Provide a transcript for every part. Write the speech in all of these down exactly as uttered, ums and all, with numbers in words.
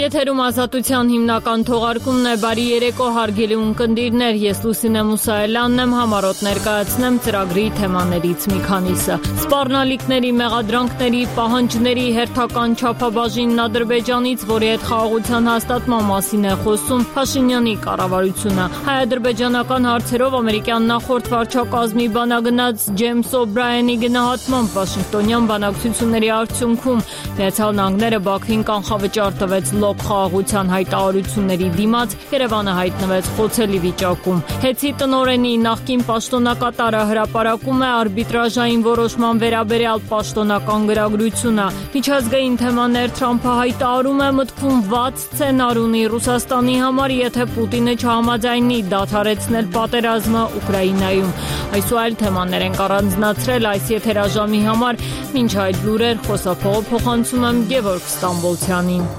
Եթերում ազատության հիմնական թողարկումն է, բարի երեկո հարգելի ունկնդիրներ, ես Լուսինե Մուսայելյանն եմ, համառոտ ներկայացնեմ ծրագրի թեմաներից մի քանիսը։ Սպառնալիքների, մեղադրանքների, պահանջների հերթական չափաբաժինն Ադրբեջանից, որի հետ խաղաղության հաստատման մասին է խոսում Փաշինյանի կառավարությունը։ Հայ-ադրբեջանական հարցերով ամերիկյան նախորդ վարչակազմի բանագնաց Ջեյմս Օբրայենի գնահատմամբ Վաշինգտոնյան բանակցությունների արդյունքում Միացյալ Նահանգները Բաքվին կանխավճար տվեց լոկ խաղաղության հայտարարությունների դիմաց, Երևանը հայտնվեց խոցելի վիճակում։ Հեցի տնօրենի նախկին պաշտոնակատարը հրապարակում է արբիտրաժային որոշման վերաբերյալ պաշտոնական գրագրությունը։ Միջազգային թեմաներ Թրամփը հայտարարում է մտքում վատ սցենար ունի Ռուսաստանի համար, եթե Պուտինը չհամաձայնի դադարեցնել պատերազմը Ուկրաինայում։ Այս ու այլ թեմաներ ենք առանձնացրել այս եթերաժամի համար, մինչ այդ լուրեր խոսափողը փոխանցում եմ Գևորգ Ստամբոլցյանին։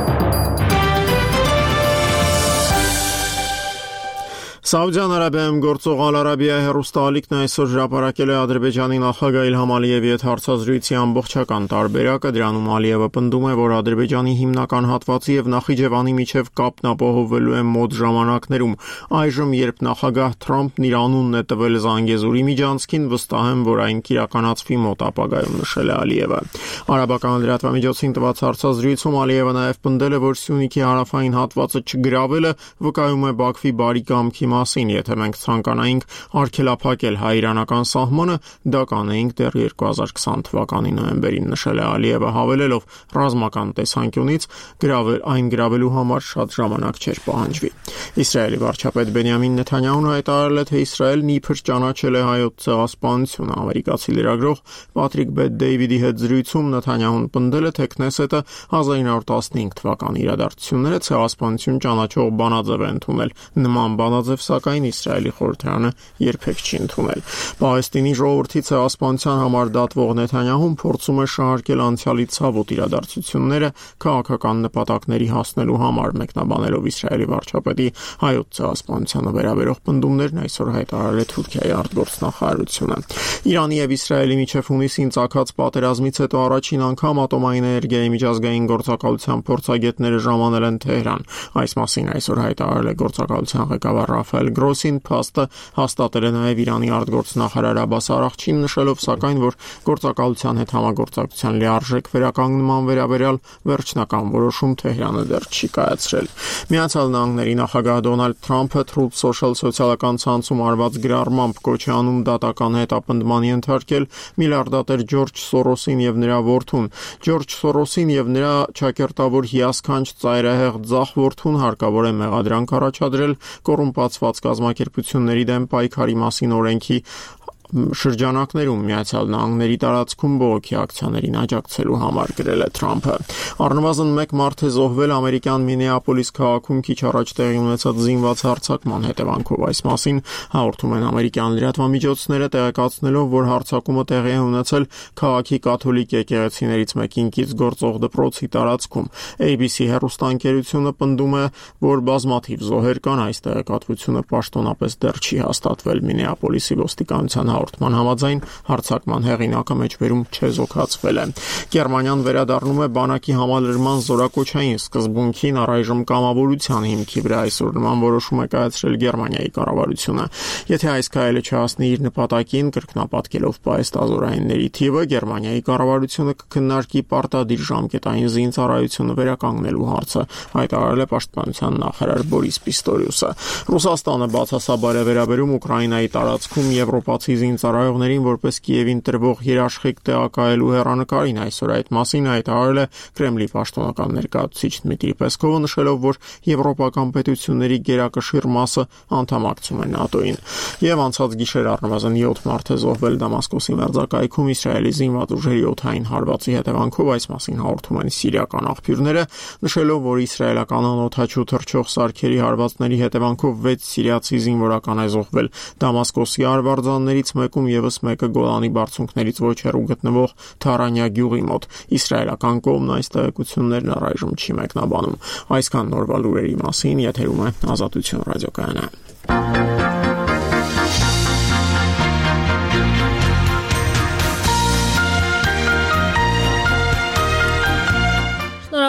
Սաուդյան Արաբիայում գործող Ալ-Արաբիա հեռուստաալիքն այսօր հրապարակել է Ադրբեջանի նախագահ Իլհամ Ալիևի հետ հարցազրույցի ամբողջական տարբերակը, դրանում Ալիևը պնդում է, որ Ադրբեջանի հիմնական հատվածի եւ Նախիջևանի միջև կապն ապահովվելու է մոտ ժամանակներում։ Այժմ, երբ նախագահ Թրամփն իր անունն է տվել Զանգեզուրի միջանցքին, վստահ եմ, որ այն կիրականացվի մոտ ապագայում, նշել է Ալիևը։ Արաբական լրատվամիջոցին տված հարցազրույցում Ալիևը նաեւ պնդել է, որ Սյունիքի հարավային հատվածը չգրավելը վկայում է Բաքվի բարի կամքի մասին, եթե մենք ցանկանայինք արգելափակել հայ-իրանական սահմանը, դա կանեինք դեռ երկու հազար քսան թվականի նոյեմբերին, նշել է Ալիևը, հավելելով ռազմական տեսանկյունից գրավել այն գրավելու համար շատ ժամանակ չէր պահանջվի։ Իսրայելի վարչապետ Բենյամին Նեթանյահուն հայտարարել է, թե Իսրայելն իբր ճանաչել է հայոց ցեղասպանությունը։ Ամերիկացի լրագրող Պատրիկ Bet-David-ի հետ զրույցում Նեթանյահուն պնդել է, թե Քնեսետը հազար ինը հարյուր տասնհինգ թվականի իրադարձությունները ցեղասպանություն ճանաչող բանաձև է ընդունել։ Նման բանաձև սակայն Իսրայելի խորհրդարանը երբեք չի ընդունել։ Պաղեստինի ժողովրդի ցեղասպանության համար դատվող Նեթանյահուն փորձում է շահարկել անցյալի ցավոտ իրադարձությունները քաղաքական նպատակների հասնելու համար, մեկնաբանելով Իսրայելի վարչապետի հայոց ցեղասպանությանը վերաբերող պնդումներն այսօր հայտարարել է Թուրքիայի արտգործնախարարությունը։ Իրանի եւ Իսրայելի միջև հունիսին ծագած պատերազմից հետո առաջին անգամ ատոմային էներգիայի միջազգային գործակալության փորձագետները ժամանել են Թեհրան։ Այս մասին այսօր հայտարարել է գործակալության ղեկավար Ռաֆայել Գրոսին, փաստը հաստատել է նաև Իրանի արտգործնախարար Աբբաս Արաղչին, նշելով սակայն, որ գործակալության հետ համագործակցության լիարժեք վերականգնման վերաբերյալ վերջնական որոշում Թեհրանը դեռ չի կայացրել։ Միացյալ Նահանգների նախագահ Դոնալդ Թրամփը Truth Social սոցիալական ցանցում արված գրառմամբ կոչ է անում դատական հետապնդման ենթարկել միլիարդատեր Ջորջ Սորոսին եւ նրա որդուն։ Ջորջ Սորոսին եւ նրա ճակերտավոր հիասքանչ ծայրահեղ ձախ որդուն հարկավոր է մեղադրանք առաջադրել կոռումպացված կազմակերպությունների դեմ պայքարի մասին օրենքի շրջանակներում Միացյալ Նահանգների տարածքում բողոքի ակցիաներին աջակցելու համար, գրել է Թրամփը։ Առնվազն մեկ մարդ է զոհվել ամերիկյան Մինեապոլիս քաղաքում քիչ առաջ տեղի ունեցած զինված հարձակման հետևանքով։ Այս մասին հաղորդում են ամերիկյան լրատվամիջոցները, տեղեկացնելով, որ հարձակումը տեղի է ունեցել քաղաքի կաթոլիկ եկեղեցիներից մեկինքից գործող դպրոցի տարածքում։ A B C հեռուստաընկերությունը պնդում է, որ բազմաթիվ զոհեր կան, այս տեղեկատվությունը պաշտոնապես դեռ չի հաստատվել։ Մինեապոլիսի ոստիկանության հաղորդման համաձայն հարձակման հեղինակը մեջբերում չեզոքացվել է։ Գերմանիան վերադառնում է բանակի համալրման զորակոչային սկզբունքին, առայժմ կամավորության հիմքի վրա այսօր նման որոշում է կայացրել Գերմանիայի կառավարությունը։ Եթե այս քայլը չհասնի իր նպատակին, կրկնապատկելով պահեստազորայինների թիվը, Գերմանիայի կառավարությունը կքննարկի պարտադիր ժամկետային զինծառայությունը վերականգնելու հարցը, հայտարարել է պաշտպանության նախարար Բորիս Պիստորիուսը։ Ռուսաստանը բացասաբար է վերաբերում Ուկրաինայի տարածքում եվրոպացի զինծառայողներին որպես Կիևին տրվող երաշխիք տեղակայելու հեռանկարին։ Այսօր այդ մասին հայտարարել է Կրեմլի պաշտոնական ներկայացուցիչ Դմիտրի Պեսկովը, նշելով, որ եվրոպական պետությունների գերակշիռ մասը անդամակցում է ՆԱՏՕ-ին։ Եվ անցած գիշեր առնվազն յոթ մարդ է զոհվել Դամասկոսի մերձակայքում Իսրայելի զինված ուժերի օդային հարվածի հետևանքով, այս մասին հաղորդում են սիրիական աղբյուրները, նշելով, որ իսրայելական անօդաչու թռչող սարքերի հարվածների հետևանքով վեց սիրիացի զինվորական է զոհվել Դամասկոսի արվարձաններից մեկում եւս մեկը Գոլանի բարձունքներից ոչ հեռու գտնվող Թարանյա գյուղի մոտ։ Իսրայելական կողմն այս տեղեկություններն առայժմ չի մեկնաբանում։ Այսքան նորվա լուրերի մասին, եթերում է Ազատություն ռադիոկայանը։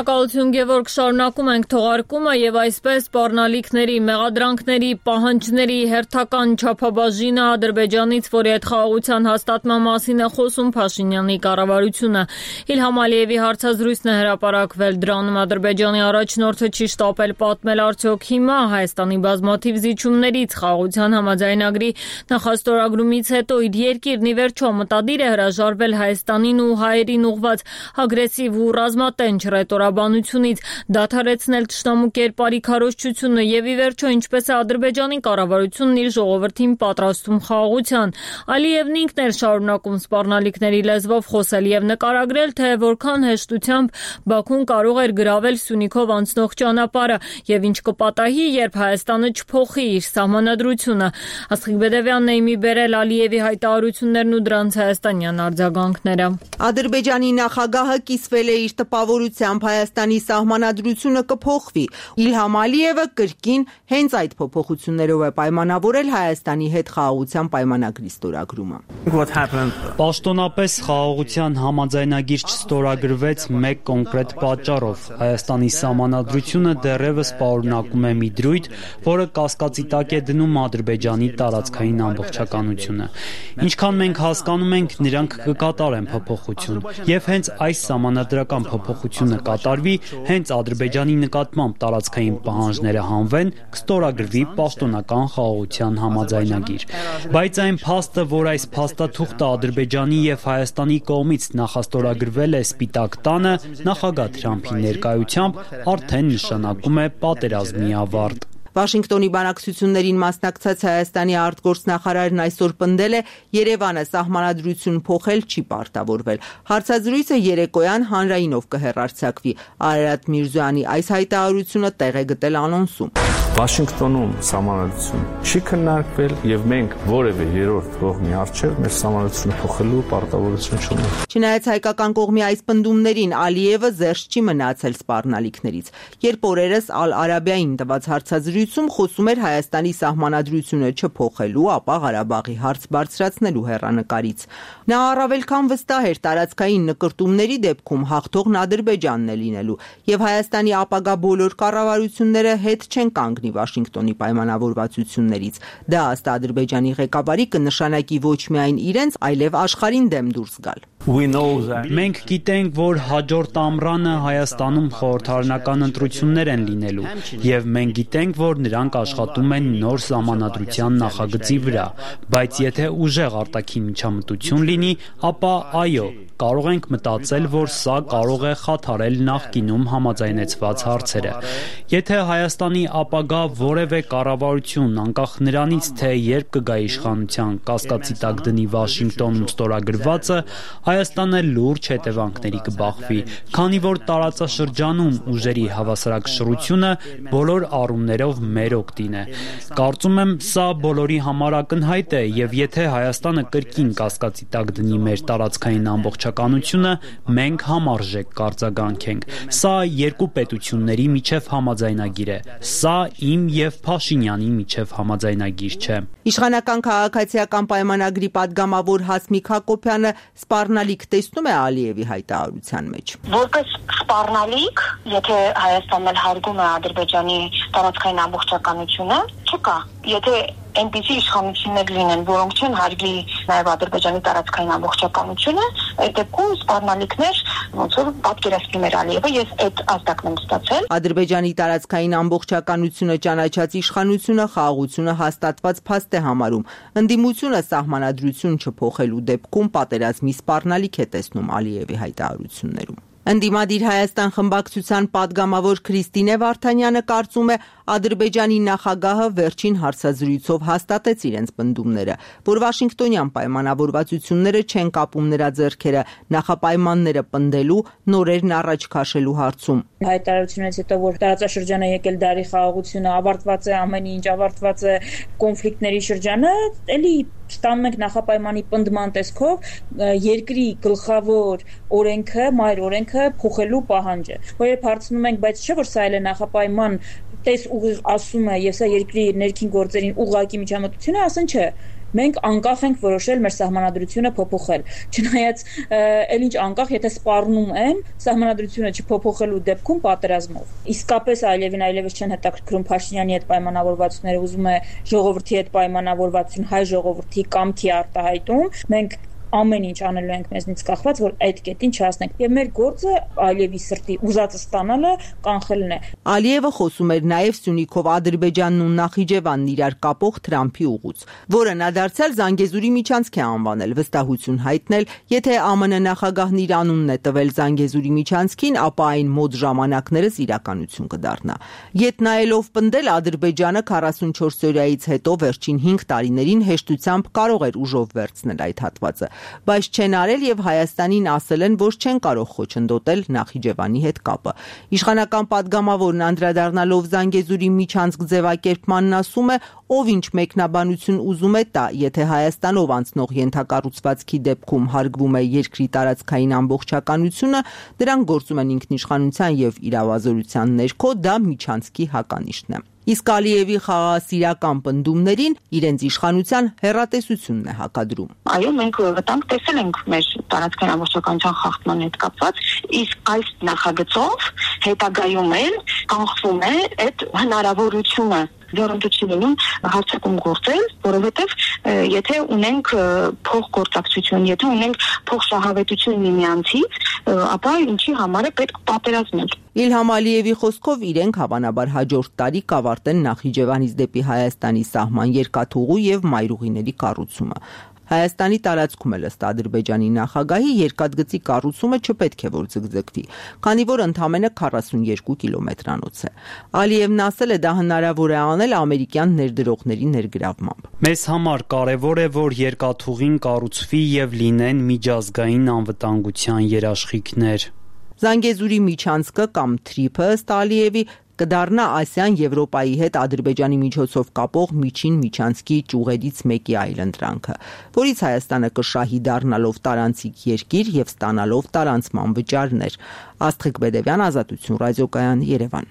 Շնորհակալություն Գևորգ, շարունակում ենք թողարկումը եւ այսպես սպառնալիքների, մեղադրանքների, պահանջների հերթական չափաբաժինը Ադրբեջանից, որի հետ խաղաղության հաստատման մասին է խոսում Փաշինյանի կառավարությունը։ Իլհամ Ալիևի հարցազրույցն է հրապարակվել, դրանում Ադրբեջանի առաջնորդը չի շտապել պատմել արդյոք հիմա Հայաստանի բազմաթիվ զիջումներից, խաղաղության համաձայնագրի նախաստորագրումից հետո իր երկիրն ի վերջո մտադիր է հրաժարվել Հայաստանին ու հայերին ուղղված ագրեսիվ ու ռազմատենչ ռետորաբանությունից, դադարեցնել թշնամու կերպարի քարոզչությունը եւ ի վերջո ինչպես է Ադրբեջանի կառավարությունն իր ժողովրդին պատրաստում խաղաղության։ Ալիևն ինքն էր շարունակում սպառնալիքների լեզվով խոսել եւ նկարագրել, թե որքան հեշտությամբ Բաքուն կարող էր գրավել Սյունիքով անցնող ճանապարհը եւ ինչ կպատահի, երբ Հայաստանը չփոխի իր սահմանադրությունը։ Աստղիկ Բեդևյանն է իմի բերել Ալիևի հայտարարություններն ու դրանց հայաստանյան արձագանքները։ Ադրբեջանի նախագահը կիսվել է իր տպավորությամբ Հայաստանի սահմանադրությունը կփոխվի։ Իլհամ Ալիևը կրկին հենց այդ փոփոխություններով է պայմանավորել Հայաստանի հետ խաղաղության պայմանագրի ստորագրումը։ Պաշտոնապես խաղաղության համաձայնագիր չստորագրվեց մեկ կոնկրետ պատճառով։ Հայաստանի սահմանադրությունը դեռևս պարունակում է մի դրույթ, որը կասկածի տակ է դնում Ադրբեջանի տարածքային ամբողջականությունը։ Ինչքան մենք հասկանում ենք, նրանք կկատարեն փոփոխություն, եւ հենց այս սահմանադրական փոփոխությունը կատարվի, հենց Ադրբեջանի նկատմամբ տարածքային պահանջները հանվեն, կստորագրվի պաշտոնական խաղաղության համաձայնագիր։ Բայց այն փաստը, որ այս փաստաթուղթը Ադրբեջանի եւ Հայաստանի կողմից նախաստորագրվել է Սպիտակ տանը, նախագահ Թրամփի ներկայությամբ արդեն նշանակում է պատերազմի ավարտ։ Վաշինգտոնի բանակցություններին մասնակցած Հայաստանի արտգործնախարարն այսօր պնդել է Երևանը սահմանադրություն փոխել չի պարտավորվել։ Հարցազրույցը երեկոյան հանրայինով կհեռարձակվի։ Արարատ Միրզոյանի այս հայտարարությունը տեղ է գտել անոնսում։ Վաշինգտոնում սահմանադրություն չի քննարկվել եւ մենք որևէ երրորդ կողմի առջեւ մեր սահմանադրությունը փոխելու պարտավորություն չունենք։ Չնայած հայկական կողմի այս պնդումներին Ալիևը զերծ չի մնացել սպառնալիքներից։ Երբ օրերս Ալ-Արաբիային տված հարցազրույցում խոսում էր Հայաստանի սահմանադրությունը չփոխելու, ապա Ղարաբաղի հարց բարձրացնելու հեռանկարից։ Նա առավել քան վստահ էր տարածքային նկրտումների դեպքում հաղթողն Ադրբեջանն է լինելու եւ Հայաստանի ապագա բոլոր կառավարությունները հետ չեն կանգնի Վաշինգտոնի պայմանավորվածություններից։ Դա ըստ Ադրբեջանի ղեկավարի կնշանակի ոչ միայն իրենց, այլև աշխարհին դեմ դուրս գալ։ Մենք գիտենք, որ հաջորդ ամռանը Հայաստանում խորհրդարանական ընտրություններ են լինելու, եւ մենք գիտենք, որ նրանք աշխատում են նոր սահմանադրության նախագծի վրա, բայց եթե ուժեղ արտաքին միջամտություն լինի, ապա այո, կարող ենք մտածել, որ սա կարող է խաթարել նախկինում համաձայնեցված հարցերը։ Եթե Հայաստանի ապագա որևէ կառավարություն, անկախ նրանից, թե երբ կգա իշխանության, կասկածի տակ դնի Վաշինգտոնում ստորագրվածը, Հայաստանը լուրջ հետևանքների կբախվի, քանի որ տարածաշրջանում ուժերի հավասարակշռությունը բոլոր առումներով մեր օգտին է։ Կարծում եմ, սա բոլորի համար ակնհայտ է, եւ եթե Հայաստանը կրկին կասկածի տակ դնի մեր տարածքային ամբողջականությունը, մենք համարժեք կարձագանքենք։ Սա երկու պետությունների միջև համաձայնագիր է։ Սա իմ եւ Փաշինյանի միջև համաձայնագիր չէ։ Իշխանական քաղաքացիական պայմանագրի падգամավոր Հասմիկ Հակոբյանը սպառնալիք տեսնում է Ալիևի հայտարարության մեջ։ Որպես սպառնալիք, եթե Հայաստանն էլ հարգում է Ադրբեջանի տարածքային ամբողջականությունը, չկա։ Եթե այնպիսի իշխանություններ լինեն, որոնք չեն հարգի նաև Ադրբեջանի տարածքային ամբողջականությունը, այդ դեպքում սպառնալիքներ ոնց որ պատկերացնում էր Ալիևը, ես այդ ազդակն եմ ստացել։ Ադրբեջանի տարածքային ամբողջականությունը ճանաչած իշխանությունը խաղաղությունը հաստատված փաստ է համարում։ Ընդդիմությունը սահմանադրություն չփոխելու դեպքում պատերազմի սպառնալիք է տեսնում Ալիևի հայտարարություններում։ Ընդդիմադիր Հայաստան խմբակցության падգամավոր Քրիստինե Վարդանյանը կարծում է Ադրբեջանի նախագահը վերջին հարցազրույցով հաստատեց իրենց պնդումները, որ Վաշինգտոնյան պայմանավորվածությունները չեն կապում նրա ձեռքերը նախապայմանները պնդելու, նորերն առաջ քաշելու հարցում։ Հայտարարությունից հետո, որ տարածաշրջանը եկել դարի խաղաղությունը, ավարտված է ամեն ինչ, ավարտված է կոնֆլիկտների շրջանը, էլի ստանում ենք նախապայմանի պնդման տեսքով երկրի գլխավոր օրենքը, մայր օրենքը փոխելու պահանջը։ Որ երբ հարցնում ենք, բայց չէ՞ որ սա էլ է նախապայման, տես ուղիղ ասում է, եւ սա երկրի ներքին գործերին ուղղակի միջամտություն է, ասեն չէ։ Մենք անկախ ենք որոշել մեր սահմանադրությունը փոփոխել։ Չնայած այլ ինչ անկախ, եթե սպառնում են սահմանադրությունը չփոփոխելու դեպքում պատերազմով։ Իսկապես այլևին այլևս չեն հետաքրքրում Փաշինյանի հետ պայմանավորվածությունները, ուզում է ժողովրդի հետ պայմանավորվածություն, հայ ժողովրդի կամքի արտահայտում։ Մենք ամեն ինչ անելու ենք մեզնից կախված, որ այդ կետին չհասնենք։ Եվ մեր գործը Ալիևի սրտի ուզածը ստանալը կանխելն է։ Ալիևը խոսում էր նաև Սյունիքով Ադրբեջանն ու Նախիջևանն իրար կապող Թրամփի ուղուց, որը նա դարձյալ Զանգեզուրի միջանցք է անվանել, վստահություն հայտնել, եթե ԱՄՆ նախագահն իր անունն է տվել Զանգեզուրի միջանցքին, ապա այն մոտ ժամանակներս իրականություն կդառնա։ Ետ նայելով պնդել, Ադրբեջանը քառասունչորս օրյայից հետո վերջին հինգ տարիներին հեշտությամբ կարող էր ուժով վերցնել այդ հատվածը, բայց չեն արել եւ Հայաստանին ասել են, որ չեն կարող խոչընդոտել Նախիջևանի հետ կապը։ Իշխանական падգամավորն անդրադառնալով Զանգեզուրի միջանցք ձևակերպմանն ասում է, ով ինչ մեկնաբանություն ուզում է տա, եթե Հայաստանով անցնող ենթակառուցվածքի դեպքում հարգվում է երկրի տարածքային ամբողջականությունը, դրանք գործում են ինքնիշխանության եւ իրավազորության ներքո, դա միջանցքի հականիշն է։ Իսկ Ալիևի խաղաղասիրական պնդումներին իրենց իշխանության հեռատեսությունն է հակադրում։ Այո, մենք վտանգ տեսել ենք մեր տարածքային ամբողջականության խախտման հետ կապված, իսկ այս նախագծով հետագայում էլ կանխվում է այդ հնարավորությունը որոնց չի լինում հարցակում գործել, որովհետև եթե ունենք փոխգործակցություն, եթե ունենք փոխշահավետություն միմյանցից, ապա ինչի համար է պետք պատերազմել։ Իլհամ Ալիևի խոսքով իրենք հավանաբար հաջորդ տարի կավարտեն Նախիջևանից դեպի Հայաստանի սահման երկաթուղու եւ մայրուղիների կառուցումը։ Հայաստանի տարածքում էլ ըստ Ադրբեջանի նախագահի երկաթգծի կառուցումը չպետք է որ ձգձգվի, քանի որ ընդամենը քառասունյոթ կիլոմետրանոց է։ Ալիևն ասել է, դա հնարավոր է անել ամերիկյան ներդրողների ներգրավմամբ։ Մեզ համար կարևոր է, որ երկաթուղին կառուցվի եւ լինեն միջազգային անվտանգության երաշխիքներ։ Զանգեզուրի միջանցքը կամ թրիփը ըստ Ալիևի կդառնա Ասիան Եվրոպայի հետ Ադրբեջանի միջոցով կապող միջին միջանցքի ճյուղերից մեկի այլընտրանքը, որից Հայաստանը կշահի դառնալով տարանցիկ երկիր եւ ստանալով տարանցման վճարներ։ Աստղիկ Բեդևյան, Ազատություն ռադիոկայան, Երևան։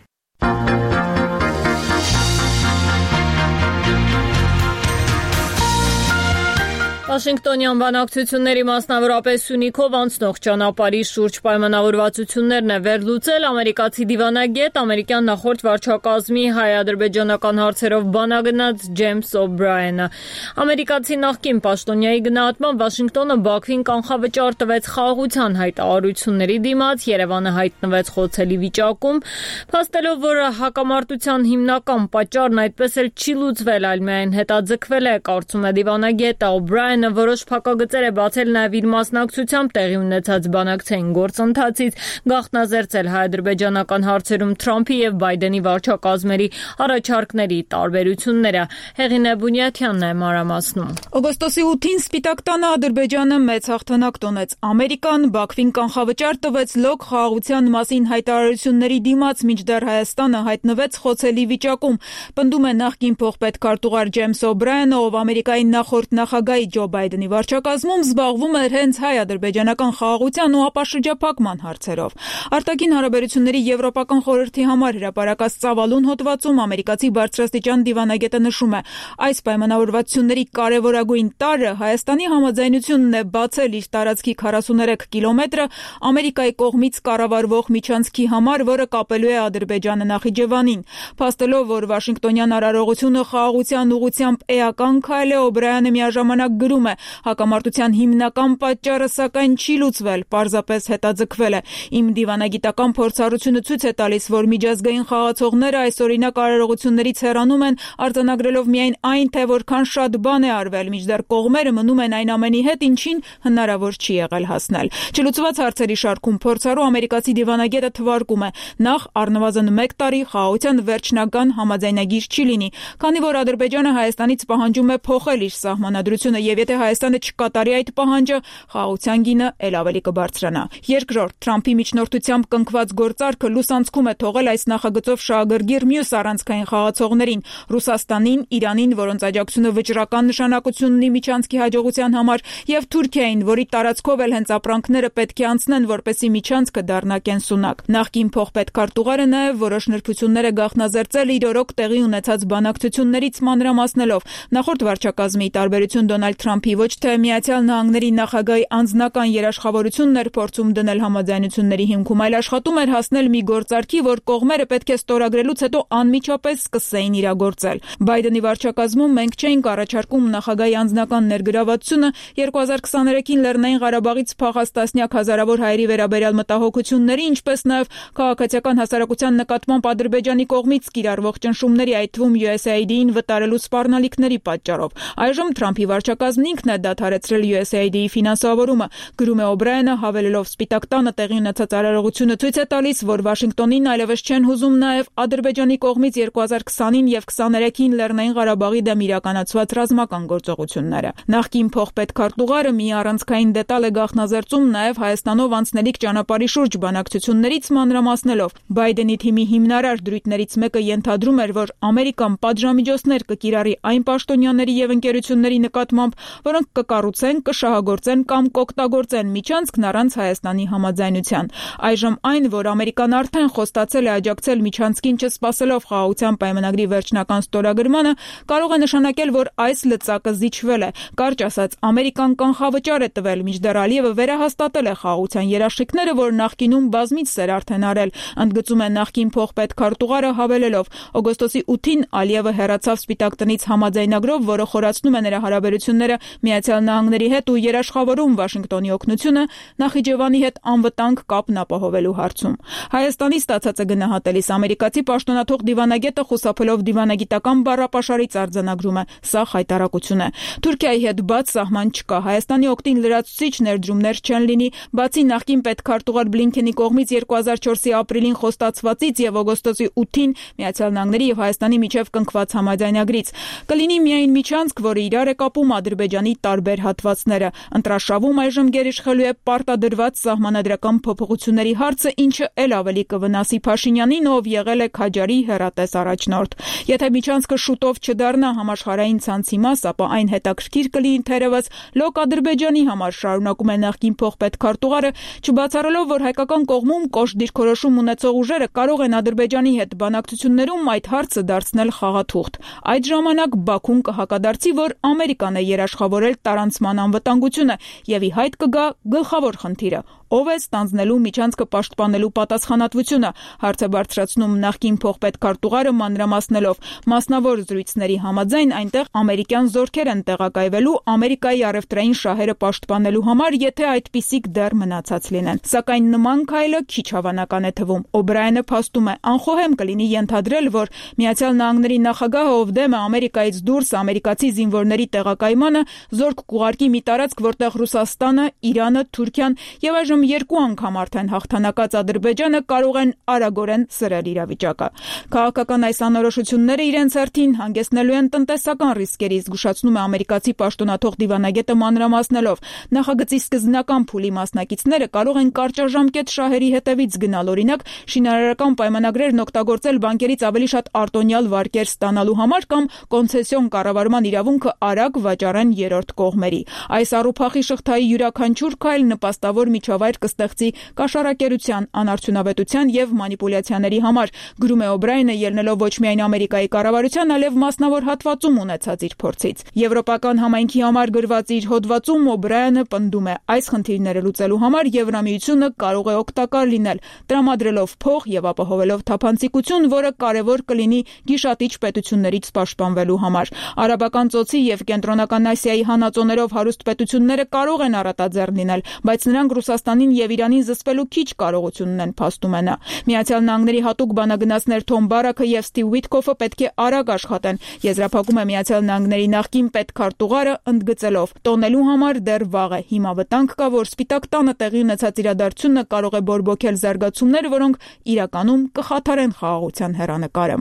Վաշինգտոնյան բանակցությունների մասնավորապես Սյունիքով անցնող ճանապարհի շուրջ պայմանավորվածություններն է վերլուծել ամերիկացի դիվանագետ, ամերիկյան նախորդ վարչակազմի հայ-ադրբեջանական հարցերով բանագնաց Ջեյմս Օ'Բրայենը։ Ամերիկացի նախկին պաշտոնյայի գնահատմամբ Վաշինգտոնը Բաքվին կանխավճար տվեց խաղաղության հայտարարությունների դիմաց, Երևանը հայտնվեց խոցելի վիճակում, փաստելով, որ հակամարտության հիմնական պատճառն այդպես էլ չի լուծվել, այլ միայն հետաձգվել է, կարծում է դիվանագետը Օ'Բրայենը որոշ փակագծեր է բացել նաև իր մասնակցությամբ տեղի ունեցած բանակցային գործընթացից, գաղտնազերծել հայ-ադրբեջանական հարցերում Թրամփի եւ Բայդենի վարչակազմերի առաջարկների տարբերությունները։ Հեղինե Բունյաթյանն է մանրամասնում։ Օգոստոսի ութին Սպիտակ տանը Ադրբեջանը մեծ հաղթանակ տոնեց։ Ամերիկան Բաքվին կանխավճար տվեց լոկ խաղաղության մասին հայտարարությունների դիմաց, մինչդեռ Հայաստանը հայտնվեց խոցելի վիճակում։ Պնդում է նախկին փոխպետքարտուղար Ջեյմս Օ'Բրայենը, ով Ամերիկայի նախորդ նախագահի Ջո Բայդենի վարչակազմում զբաղվում էր հենց հայ-ադրբեջանական խաղաղության ու ապաշրջափակման հարցերով։ Արտաքին հարաբերությունների Եվրոպական խորհրդի համար հրապարակած ծավալուն հոդվածում ամերիկացի բարձրաստիճան դիվանագետը նշում է. այս պայմանավորվածությունների կարևորագույն տարրը Հայաստանի համաձայնությունն է բացել իր տարածքի քառասուներեք կիլոմետրը Ամերիկայի կողմից կառավարվող միջանցքի համար, որը կապելու է Ադրբեջանը Նախիջևանին։ Փաստելով, որ Վաշինգտոնյան արարողությունը խաղաղության ուղղությամբ էական քայլ է, Օ'Բրայենը միաժամանակ գրում է. հակամարտության հիմնական պատճառը սակայն չի լուծվել, պարզապես հետաձգվել է։ Իմ դիվանագիտական փորձառությունը ցույց է տալիս, որ միջազգային խաղացողները այս օրինակ արարողություններից հեռանում են, արձանագրելով միայն այն, թե որքան շատ բան է արվել, մինչդեռ կողմերը մնում են այն ամենի հետ, ինչին հնարավոր չի եղել հասնել։ Չլուծված հարցերի շարքում փորձառու ամերիկացի դիվանագետը թվարկում է. նախ առնվազն մեկ տարի խաղաղության վերջնական համաձայնագիր չի լինի, քանի որ Ադրբեջանը Հայաստանից պահանջում է փոխել իր սահմանադրությունը, եւ եթե եթե Հայաստանը չկատարի այդ պահանջը, խաղաղության գինը ել ավելի կբարձրանա։ Երկրորդ, Թրամփի միջնորդությամբ կնքված գործարքը լուսանցքում է թողել այս նախագծով շահագրգիռ մյուս առանցքային խաղացողներին՝ Ռուսաստանին, Իրանին, որոնց աջակցությունը վճռական նշանակություն ունի միջանցքի հաջողության համար, եւ Թուրքիային, որի տարածքով էլ հենց ապրանքները պետք է անցնեն, որպեսզի միջանցքը դառնա կենսունակ։ Նախկին փոխպետքարտուղարը նաեւ որոշ նրբություններ է գաղտնազերծել իր օրոք տեղի ունեցած բանակցություններից մանրամասնելով։ Նախորդ վարչակազմի տարբերություն Դոնալդ Թրամփի ոչ թե Միացյալ Նահանգների նախագահի անձնական երաշխավորությունն էր փորձում դնել համաձայնությունների հիմքում, այլ աշխատում էր հասնել մի գործարքի, որ կողմերը պետք է ստորագրելուց հետո անմիջապես սկսեին իրագործել։ Բայդենի վարչակազմում մենք չէինք առաջարկում նախագահի անձնական ներգրավվածությունը երկու հազար քսաներեքին Լեռնային Ղարաբաղից փախած տասնյակ հազարավոր հայերի վերաբերյալ մտահոգությունների, ինչպես նաև քաղաքացիական հասարակության նկատմամբ Ադրբեջանի կողմից կիրառվող ճնշումների, այդ թվում յու էս έι դի-ին վտարելու սպառնալիքների պատճառով։ Այժմ Թրամփի վարչակազմն ինքն է դադարեցրել յու էս έι դի-ի ֆինանսավորումը, գրում է Օբրայենը, հավելելով Սպիտակ տանը տեղի ունեցած արարողությունը ցույց է տալիս, որ Վաշինգտոնին այլևս չեն հուզում նաև Ադրբեջանի կողմից երկու հազար քսանին եւ քսաներեքին Լեռնային Ղարաբաղի դեմ իրականացված ռազմական գործողությունները։ Նախկին փոխպետքարտուղարը մի առանցքային դետալ է գաղտնազերծում նաև Հայաստանով անցնելիք ճանապարհի շուրջ բանակցություններից մանրամասնելով։ Բայդենի թիմի հիմնարար դրույթներից մեկը ենթադրում էր, որ Ամերիկան պատժամիջոցներ կկիրառի այն պաշտոնյաների եւ ընկերությունների նկատմամբ, որոնք կկառուցեն, կշահագործեն կամ կօգտագործեն միջանցքն առանց Հայաստանի համաձայնության։ Այժմ այն, որ Ամերիկան արդեն խոստացել է աջակցել միջանցքին չսպասելով խաղաղության պայմանագրի վերջնական ստորագրմանը, կարող է նշանակել, որ այս լծակը զիջվել է։ Կարճ ասած, Ամերիկան կանխավճար է տվել, մինչդեռ Ալիևը վերահաստատել է խաղաղության երաշխիքները, որ նախկինում բազմիցս էր արդեն արել, ընդգծում է նախկին փոխպետքարտուղարը հավելելով. օգոստոսի ութին Ալիևը հեռացավ Սպիտակ տնից համաձայնագրով, որը խորացնում է նրա հարաբերությունները Միացյալ Նահանգների հետ ու երաշխավորում Վաշինգտոնի օգնությունը Նախիջևանի հետ անվտանգ կապն ապահովելու հարցում։ Հայաստանի ստացածը գնահատելիս ամերիկացի պաշտոնաթող դիվանագետը խուսափելով դիվանագիտական բառապաշարից արձանագրում է. սա խայտարակություն է։ Թուրքիայի հետ բաց սահման չկա, Հայաստանի օգտին լրացուցիչ ներդրումներ չեն լինի, բացի նախկին պետքարտուղար Բլինքենի կողմից երկու հազար չորսի ապրիլին խոստացվածից եւ օգոստոսի ութին Միացյալ Նահանգների եւ Հայաստանի միջև կնքված համաձայնագրից։ Կլինի միայն միջանցք, որը իրար է կապում Ադրբեջանի տարբեր հատվածները։ Ընտրաշավում այժմ գերիշխելու է պարտադրված սահմանադրական փոփոխությունների հարցը, ինչը ել ավելի կվնասի Փաշինյանին, ով եղել է Քաջարի հեռատես առաջնորդ։ Եթե միջանցքը շուտով չդառնա համաշխարհային ցանցի մաս, ապա այն հետաքրքիր կլինի թերևս լոկ Ադրբեջանի համար, շարունակում է նախկին փոխպետքարտուղարը, չբացառելով, որ հայկական կողմում կոշտ դիրքորոշում ունեցող ուժերը կարող են Ադրբեջանի հետ բանակցություններում այդ հարցը դարձնել խաղաթուղթ։ Այդ ժամանակ Բաքուն կհակադարձի, որ Ամերիկան է երաշխավորել տարանցման անվտանգությունը եւ ի հայտ կգա գլխավոր խնդիրը. ով է ստանձնելու միջանցքը պաշտպանելու պատասխանատվությունը, հարց է բարձրացնում նախկին փոխպետքարտուղարը մանրամասնելով. մասնավոր զրույցների համաձայն այնտեղ ամերիկյան զորքեր են տեղակայվելու Ամերիկայի առևտրային շահերը պաշտպանելու համար, եթե այդպիսիք դեռ մնացած լինեն։ Սակայն նման քայլը քիչ հավանական է թվում։ Օբրայենը փաստում է, անխոհեմ կլինի ենթադրել, որ Միացյալ Նահանգների նախագահը, ով դեմ է Ամերիկայից դուրս ամերիկացի զինվորների տեղակայմանը, զորք կուղարկի մի տարածք, որտեղ Ռուսաստանը, Իրանը, Թուրքիան եւ այժմ երկու անգամ արդեն հաղթանակած Ադրբեջանը կարող են արագորեն սրել իրավիճակը։ Քաղաքական այս անորոշությունները իրենց հերթին հանգեցնելու են տնտեսական ռիսկերի, զգուշացնում է ամերիկացի պաշտոնաթող դիվանագետը մանրամասնելով. նախագծի սկզբնական փուլի մասնակիցները կարող են կարճաժամկետ շահերի հետևից գնալ, օրինակ շինարարական պայմանագրերն օգտագործել բանկերից ավելի շատ արտոնյալ վարկեր ստանալու համար կամ կոնցեսիոն կառավարման իրավունքը արագ վաճառեն երրորդ կողմերի։ Այս առուփախի շղթայի յուրաքանչյուր քայլ նպաստավոր միջավայր կստեղծի կաշառակերության, անարդյունավետության եւ մանիպուլյացիաների համար, գրում է Օբրայենը, ելնելով ոչ միայն Ամերիկայի կառավարության, այլև մասնավոր հատվածում ունեցած իր փորձից։ Եվրոպական համայնքի համար գրված իր հոդվածում Օբրայենը պնդում է, այս խնդիրները լուծելու համար Եվրամիությունը կարող է օգտակար լինել, տրամադրելով փող եւ ապահովելով թափանցիկություն, որը կարևոր կլինի գիշատիչ պետություններից պաշտպանվելու համար։ Արաբական ծոցի եւ Կենտրոնական Ասիայի հանածոներով հարուստ պետությունները կարող են առատաձեռն լինել, բայց նրանք Ռուսաստանին եւ Իրանին զսպելու քիչ կարողություն ունեն, փաստում է նա։ Միացյալ Նահանգների հատուկ բանագնացներ Թոմ Բարաքը եւ Ստիվ Ուիտկոֆը պետք է արագ աշխատեն, եզրափակում է Միացյալ Նահանգների նախկին պետքարտուղարը, ընդգծելով. տոնելու համար դեռ վաղ է, հիմա վտանգ կա, որ Սպիտակ տանը տեղի ունեցած իրադարձությունը կարող է բորբոքել զարգացումներ, որոնք իրականում կխաթարեն խաղաղության հեռանկարը։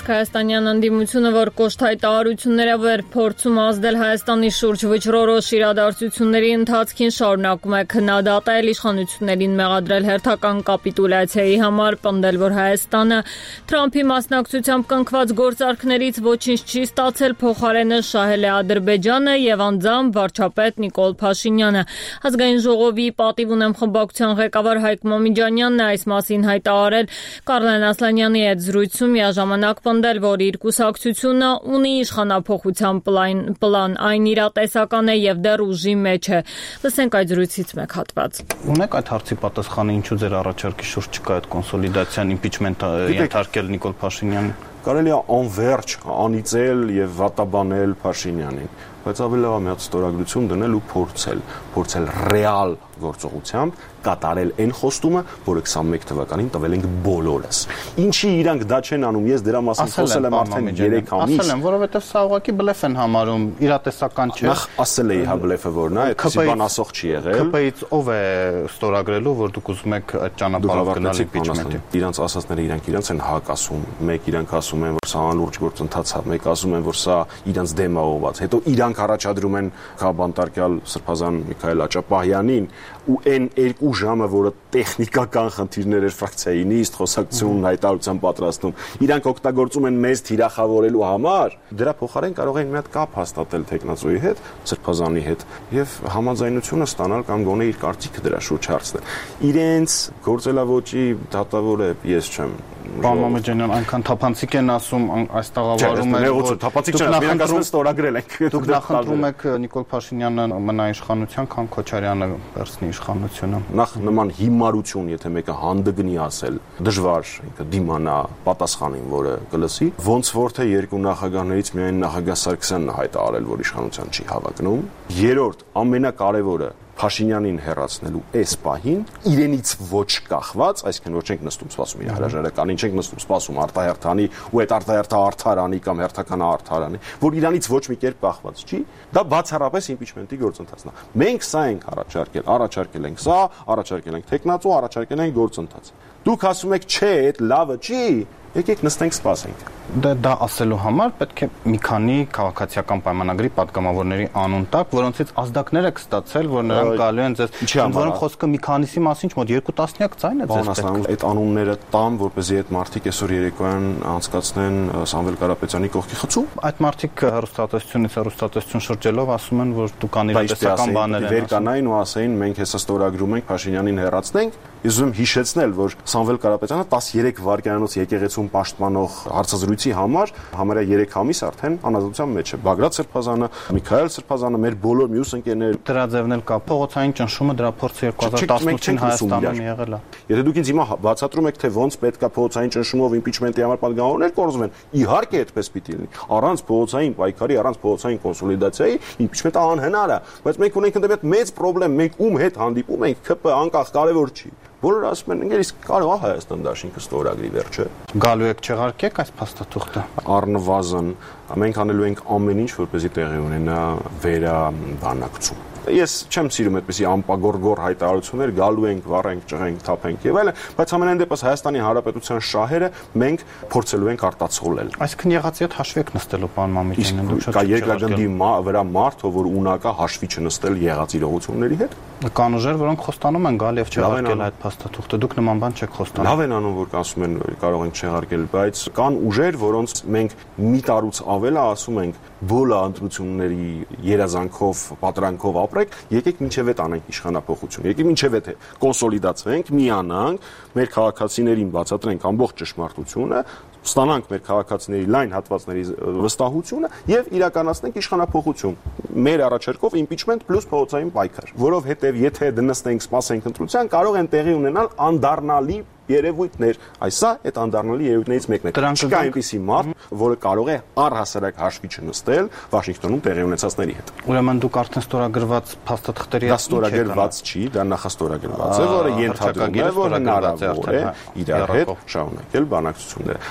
Բարձր Հայաստանյան ընդդիմությունը, որ կոշտ հայտարարություններով էր փորձում ազդել Հայաստանի շուրջ վճռորոշ իրադարձությունների ընթացքին, շարունակում է քննադատել, իշխանություններին մեղադրել հերթական կապիտուլյացիայի համար, պնդել, որ Հայաստանը Թրամփի մասնակցությամբ կնքված գործարքներից ոչինչ չի ստացել, փոխարենը շահել է Ադրբեջանը եւ անձամբ վարչապետ Նիկոլ Փաշինյանը։ Ազգային ժողովի պատիվ ունեմ խմբակցության ղեկավար Հայկ Մամիջանյանն է այս մասին հայտարարել Կարլեն Ասլանյանի հետ զրույցում, միաժամանակ պնդել, որ իր կուսակցությունը ունի իշխանափոխության պլան, այն իրատեսական է եւ դեռ ուժի մեջ է։ Լսենք այդ զրույցից մեկ հատված։ Ունեք այդ հարցի պատասխանը, ինչու ձեր առաջարկի շուրջ չկա այդ կոնսոլիդացիան, իմպիչմենտ ենթարկել Նիկոլ Փաշինյանին։ Կարելի է անվերջ անիծել եւ վատաբանել Փաշինյանին, բայց ավելի լավ է մի հատ ստորագրություն դնել ու փորձել, փորձել ռեալ գործողությամբ կատարել այն խոստումը, որը քսանմեկ թվականին տվել ենք բոլորս։ Ինչի իրանք դա չեն անում, ես դրա մասին խոսել եմ արդեն երեք ամիս։ Ասել եմ, որովհետև սա ուղղակի բլեֆ են համարում, իրատեսական չէ։ Նախ ասել էի հա բլեֆը որն է, այդպեսի բան ասող չի եղել։ ՔՊ-ից ով է ստորագրելու, որ դուք ուզում եք այդ ճանապարհով գնալ իմպիչմենտի։ Իրանց ասածները իրանք իրանց են հակ ասում, մեկ իրանք ասում են, որ սա անլուրջ գործընթաց է, մեկ ասում են, որ սա իրանց դեմ է ուղղված։ Հետո իրանք առաջադրում են քաղաքաբանտարկյալ Սրբազան Միքայել Աճապահյանին ու այն երկու ժամը, որը տեխնիկական խնդիրներ էր ֆրակցիայի նիստ, խոսակցություն, հայտարարության պատրաստում, իրանք օգտագործում են մեզ թիրախավորելու համար, դրա փոխարեն կարող են մի հատ կապ հաստատել տեխնացուի հետ, Սրբազանի հետ եւ համաձայնությունը ստանալ կամ գոնե իր կարծիքը դրա շուրջ հարցնել։ Իրենց գործելավոճի դատավոր է ես չեմ։ Պարոն Մամեջանյան, այնքան թափանցիկ են ասում, այս տաղավարում է, որ թափանցիկ չեն, մենք ասում ենք ստորագրել ենք։ Դուք նախընտրում եք Նիկոլ Փաշինյանը մնա իշխանության, քան Քոչարյանը վերցնի իշխանությունը։ Նախ նման հիմարություն, եթե մեկը հանդգնի ասել, դժվար ինքը դիմանա պատասխանին, որը կլսի, ոնց որ թե երկու նախագահներից միայն նախագահ Սարգսյանն է հայտարարել, որ իշխանության չի հավակնում։ Երրորդ, ամենակարևորը Փաշինյանին հեռացնելու այս պահին իրենից ոչ կախված, այսինքն որ չենք նստում սպասում իր հրաժարականին, չենք նստում սպասում արտահերթանի ու այդ արտահերթը արդարանի կամ հերթականը արդարանի, որ իրանից ոչ մի կերպ կախված չի, դա բացառապես իմպիչմենտի գործընթացն է։ Մենք սա ենք առաջարկել, առաջարկել ենք սա, առաջարկել ենք տեխնացու, առաջարկել ենք գործընթաց։ Դուք ասում եք, չէ, այդ լավը չի, եկեք նստենք սպասենք։ Դա դա ասելու համար պետք է մի քանի քաղաքացիական պայմանագրի պատգամավորների անուն տակ, որոնցից ազդակներ եք ստացել, որ նրանք գալու են ձեզ, որոնք խոսքը մի քանիսի մասին մոտ երկու տասնյակ ձայն է ձեզ պետք։ Այդ անունները տամ, որպեսզի այդ մարդիկ այսօր երեկոյան անցկացնեն Սամվել Կարապետյանի կողքի խցում։ Այդ մարդիկ հեռուստատեսությունից հեռուստատեսություն շրջելով ասում են, որ դուք անիրատեսական բաներ են։ Վեր կանային ու ասեին, մենք հեսա ստորագրում ենք Փաշինյանին հեռացնենք։ Ես ուզում հիշեցնել, որ Սամվել Կարապետյանը տասներեք վայրկյանոց եկեղեցում պաշտպանող հարցազրույցի համար համարյա երեք ամիս արդեն անազատության մեջ է։ Բագրատ Սրբազանը, Միքայել Սրբազանը, մեր բոլոր մյուս ընկերները դրա ձևն էլ կա։ Փողոցային ճնշումը դրա փորձը երկու հազար տասնութին Հայաստանում եղել է։ Եթե դուք ինձ հիմա բացատրում եք, թե ոնց պետք է փողոցային ճնշումով իմպիչմենտի համար պատգամավորներ կորզվեն, իհարկե այդպես պիտի լինի։ Առանց փողոցային պայքարի, առանց փողոցային կոնսոլիդացիայի իմպիչմենտը անհնար է, բայց մենք ունենք ընդդեմ մեծ խնդրեմ, մենք ում հետ հանդիպում ենք, ՔՊ անկախ կարևոր չի։ Բոլորը ասում են, ինքերից կարող է Հայաստան դաշինքը ստորագրի վերջը։ Գալու եք չեղարկեք այս փաստաթուղթը։ Առնվազն մենք անելու ենք ամեն ինչ, որպեսզի տեղի ունենա վերաբանակցում։ Ես չեմ սիրում այդպեսի ամպագորգոր հայտարարություններ, գալու ենք, վառենք, ճղենք, թափենք եւ այլն, բայց ամենայն դեպս Հայաստանի Հանրապետության շահերը մենք փորձելու ենք արտացոլել։ Այսինքն եղածի հետ հաշվի եք նստելու, պարոն Մամեջանյան, դուք շատ կա երկրագնդի վրա մարդ, որ ունակ է հաշվի չնստել եղած իրողությունների հետ։ Կան ուժեր, որոնք խոստանում են գալ եւ չեղարկել այդ փաստաթուղթը։ Դուք նման բան չեք խոստանում։ Լավ են անում, որ ասում են կարող են չեղարկել, բայց կան ուժեր, որոնց մենք մի տարուց ավել է ասում ենք բոլոր ընտրությունների երազանքով, պատրանքով ապրեք, եկեք մինչև այդ անենք իշխանապողություն։ Եկեք մինչև այդ կոնսոլիդացվենք, միանանք, մեր քաղաքացիներին բացատրենք ամբողջ ճշմարտությունը, ստանանք մեր քաղաքացիների լայն հատվածների վստահությունը եւ իրականացնենք իշխանապողություն։ Մեր առաջարկով իմպիչմենտ պլյուս փողոցային պայքար, որովհետեւ եթե դնստենք, սպասենք ընտրության, կարող են տեղի ունենալ անդառնալի երևույթներ, այսա այդ անդառնալի երևույթներից մեկն է։ Չկա այնպիսի մարդ, որը կարող է առհասարակ հաշվի չնստել Վաշինգտոնում տեղի ունեցածների հետ։ Ուրեմն դուք արդեն ստորագրված փաստաթղթերի դա ստորագրված չի, դա նախաստորագրված է, որը ենթադրում է, որ հնարավոր է իրար հետ շարունակել բանակցությունները։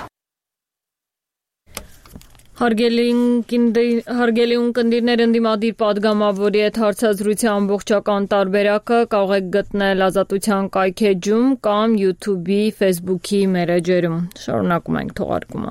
Հարգելի ունկնդիրներ, ընդդիմադիր պատգամավորի հետ հարցազրույցի ամբողջական տարբերակը կարող եք գտնել Ազատության կայքէջում կամ YouTube-ի, Facebook-ի մեր էջերում։ Շարունակում ենք թողարկումը։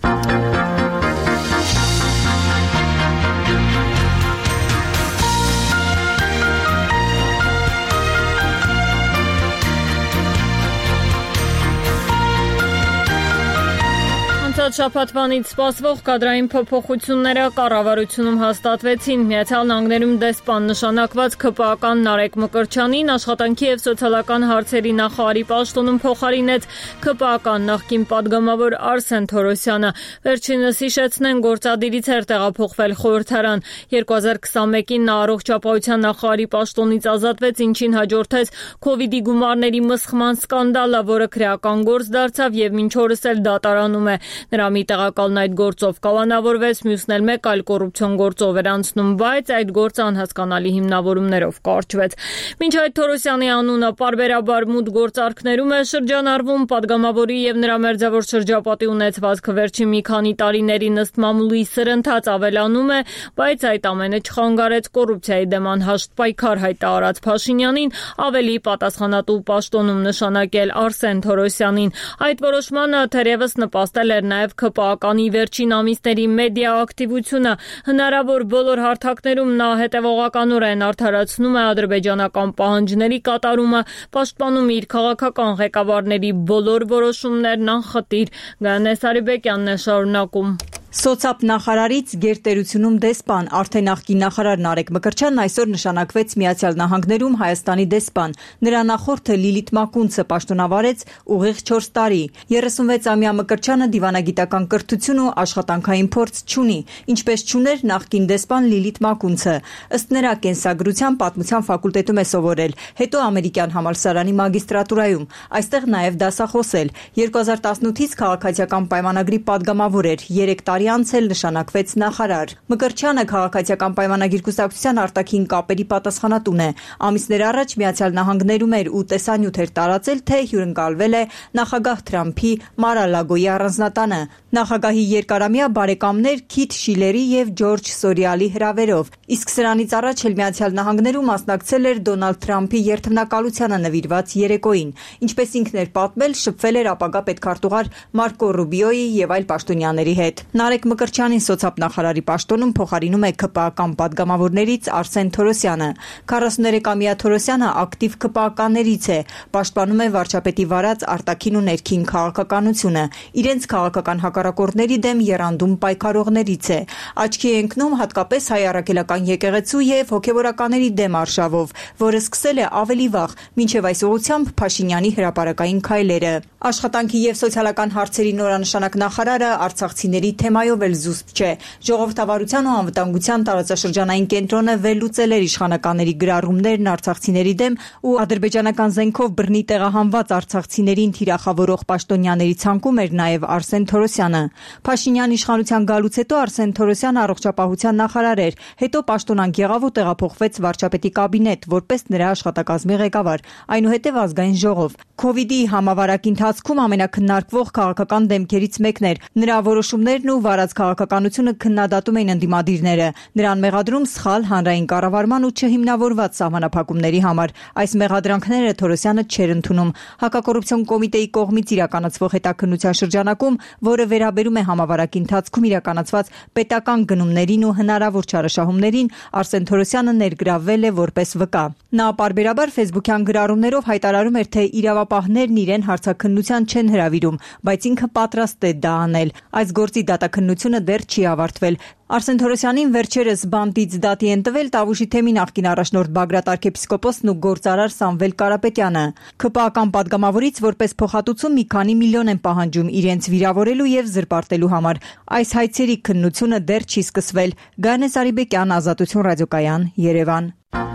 Շաբաթվանից սպասվող կադրային փոփոխությունները կառավարությունում հաստատվեցին։ Միացյալ Նահանգներում դեսպան նշանակված ՔՊԱ-կան Նարեկ Մկրտչյանին աշխատանքի եւ սոցիալական հարցերի նախարարի պաշտոնում փոխարինեց ՔՊԱ-կան նախկին падգամավոր Արսեն Թորոսյանը։ Վերջինս հիշեցնեն, գործադիրից էր տեղափոխվել խորհրդարան։ երկու հազար քսանմեկին նա առողջապահության նախարարի պաշտոնից ազատվեց, ինչին հաջորդեց Քովիդի գումարների մսխման սկանդալը, որը քրեական գործ դարձավ եւ մինչ օրս էլ դատարանում է։ Նրա մի տեղակալն այդ գործով կալանավորվեց, մյուսն էլ մեկ այլ կոռուպցիոն գործով էր անցնում, բայց այդ գործը անհասկանալի հիմնավորումներով կարճվեց։ Մինչ այդ Թորոսյանի անունը պարբերաբար մութ գործարքներում է շրջանառվում, падգամավորի եւ նրա մերձավոր շրջապատի ունեցվածքը վերջին մի քանի տարիներին ըստ մամուլի սրընթաց ավելանում է, բայց այդ ամենը չխանգարեց կոռուպցիայի դեմ անհաշտ պայքար հայտարարած Փաշինյանին ավելի պատասխանատու պաշտոնում նշանակել Արսեն Թորոսյանին։ Այդ որոշմանը թերևս նպաստել էր նաև ՔՊԱ-կանի վերջին ամիսների մեդիա ակտիվությունը։ Հնարավոր բոլոր հարթակներում նա հետևողականորեն արդարացնում է ադրբեջանական պահանջների կատարումը, պաշտպանում իր քաղաքական ղեկավարների բոլոր որոշումներն անխտիր։ Գայանե Սարիբեկյանն է շարունակում։ Սոցապ նախարարից գերտերությունում դեսպան արդեն նախկին նախարար Նարեկ Մկրտչյանն այսօր նշանակվեց Միացյալ Նահանգներում Հայաստանի դեսպան։ Նրա նախորդը Լիլիթ Մակունցը պաշտոնավարեց ուղիղ չորս տարի։ երեսունվեցամյա Մկրտչյանը դիվանագիտական կրթություն ու աշխատանքային փորձ չունի, ինչպես չուներ նախկին դեսպան Լիլիթ Մակունցը։ Ըստ նրա կենսագրության պատմության ֆակուլտետում է սովորել, հետո ամերիկյան համալսարանի մագիստրատուրայում, այստեղ նաև դասախոսել։ երկու հազար տասնութից քաղաքացիական պայմանագրի падգամավոր էր, երեք տարի անց էլ նշանակվեց նախարար։ Մկրտչյանը քաղաքացիական պայմանագիր կուսակցության արտաքին կապերի պատասխանատուն է։ Ամիսներ առաջ Միացյալ Նահանգներում էր ու տեսանյութ էր տարածել, թե հյուրընկալվել է նախագահ Թրամփի Մար-a-Լագոյի առանձնատանը։ Նախագահի երկարամյա բարեկամներ Քիթ Շիլերի եւ Ջորջ Սորիալի հրավերով։ Իսկ սրանից առաջ էլ Միացյալ Նահանգներում մասնակցել էր Դոնալդ Թրամփի երթմնակալությանը նվիրված երեկոյին։ Ինչպես ինքն էր պատմել, շփվել էր ապագա պետքարտուղար Մարկո Ռուբիոյի եւ այլ պաշտոնյաների հետ։ Նարեկ Մկրտչյանին սոցապնախարարի պաշտոնում փոխարինում է ՔՊԱ-կան падգամավորներից Արսեն Թորոսյանը։ քառասուներեքամյա Թորոսյանը ակտիվ ՔՊԱ-ականներից է, պաշտպանում է վարչապետի վարած արտաքին ու ներքին քաղաքականությունը, իրենց քաղաքական հակառակորդների դեմ եռանդում պայքարողներից է։ Աչքի է ընկնում հատկապես հայ առաքելական եկեղեցու եւ հոգեվորականների դեմ արշավով, որը սկսել է ավելի վաղ, մինչև այս ուղղությամբ Փաշինյանի հրապարակային քայլերը։ Աշխատանքի եւ սոցիալական հարցերի նորանշանակ նախարարը արցախցիների թեմայով էլ զուսպ չէ։ Ժողովրդավարության ու անվտանգության տարածաշրջանային կենտրոնը վերլուծել էր իշխանականների գրառումներն արցախցիների դեմ ու ադրբեջանական զենքով բռնի տեղահանված արցախցիներին թիրախավորող պաշտոնյաների ցանկում էր նաև Արսեն Թորոսյանը։ Փաշինյան իշխանության գալուց հետո Արսեն Թորոսյանը առողջապահության նախարար էր, հետո պաշտոնանկ եղավ ու տեղափոխվեց վարչապետի կաբինետ, որպես նրա աշխատակազմի ղեկավար, այնուհետև ազգային ժողով։ Քովիդի համավարակի ընթացքում ամենակննարկվող քաղաքական դեմքերից մեկն էր։ Նրա որոշումներն ու վարած քաղաքականությունը քննադատում էին ընդդիմադիրները, նրան մեղադրում սխալ հանրային կառավարման ու չհիմնավորված սահմանափակումների համար։ Այս մեղադրանքները Թորոսյանը չէր ընդունում։ Հակակոռուպցիոն կոմիտեի կողմից իրականացվող հետաքննության շրջանակում, որը վերաբերում է համավարակի ընթացքում իրականացված պետական գնումներին ու հնարավոր չարաշահումներին, Արսեն Թորոսյանը ներգրավվել է որպես վկա։ Նա պարբերաբար ֆեյսբուքյան գրառումներով հայտարարում էր, թե իրավապահներն իրեն հարցաքննության չեն հրավիրում, բայց ինքը պատրաստ է դա անել։ Այս գործի դատաքննությունը դեռ չի ավարտվել։ Արսեն Թորոսյանին վերջերս բանտից դատի են տվել Տավուշի թեմի նախկին առաջնորդ Բագրատ արքեպիսկոպոսն ու գործարար Սամվել Կարապետյանը։ ՔՊԱ-կան падգամավորից որպես փոխհատուցում մի քանի միլիոն են պահանջում իրենց վիրավորելու եւ զրպարտելու համար։ Այս հայցերի քննությունը դեռ չի սկսվել։ Գայանե Սարիբեկյան, Ազատություն ռադիոկայան, Երևան։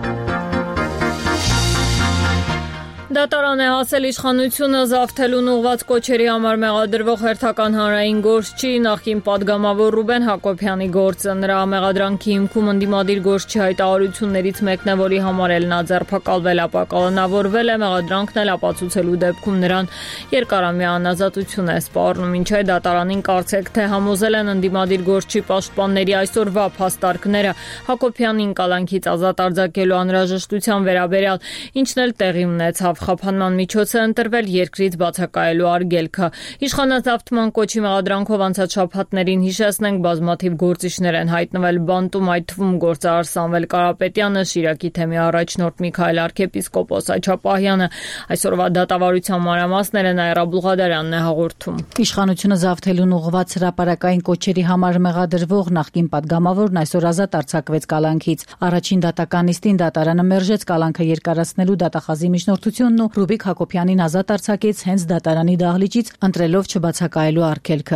Դատարան է հասել իշխանությունը զավթելուն ուղղված կոչերի համար մեղադրվող հերթական հանրային գործչի նախկին падգամավոր Ռուբեն Հակոբյանի գործը։ Նրա մեղադրանքի հիմքում ընդդիմադիր գործչի հայտարարություններից մեկն է, որի համար էլ նա ձերբակալվել, ապա կալանավորվել է, մեղադրանքն էլ ապացուցելու դեպքում նրան երկարամյա անազատություն է սպառնում։ Ինչ է դատարանին կարծեք, թե համոզել են ընդդիմադիր գործչի պաշտպանների այսօրվա փաստարկները Հակոբյանին կալանքից ազատ արձակելու անհրաժեշտության վերաբերյալ, ինչն էլ տեղի ունեցավ։ խափանման միջոց է ընտրվել երկրից բացակայելու արգելքը։ Իշխանազավթման կոչի մեղադրանքով անցած շաբաթներին հիշեցնենք բազմաթիվ գործիչներ են հայտնվել բանտում, այդ թվում գործարար Սամվել Կարապետյանը, Շիրակի թեմի առաջնորդ Միքայել arczepiskopos Աչապահյանը։ Այսօրվա դատավարության մանրամասները Նաիրա Բուլղադարյանն է հաղորդում։ Իշխանությունը զավթելուն ուղղված հրապարակային կոչերի համար մեղադրվող նախկին падգամավորն այսօր ազատ արձակվեց կալանքից։ Առաջին դատականիստին դատարանը մերժեց կալանքը երկարացնելու դատախազի միջնորդությունն ու Ռուբիկ Հակոբյանին ազատ արձակեց հենց դատարանի դահլիճից, ընտրելով չբացակայելու արգելքը։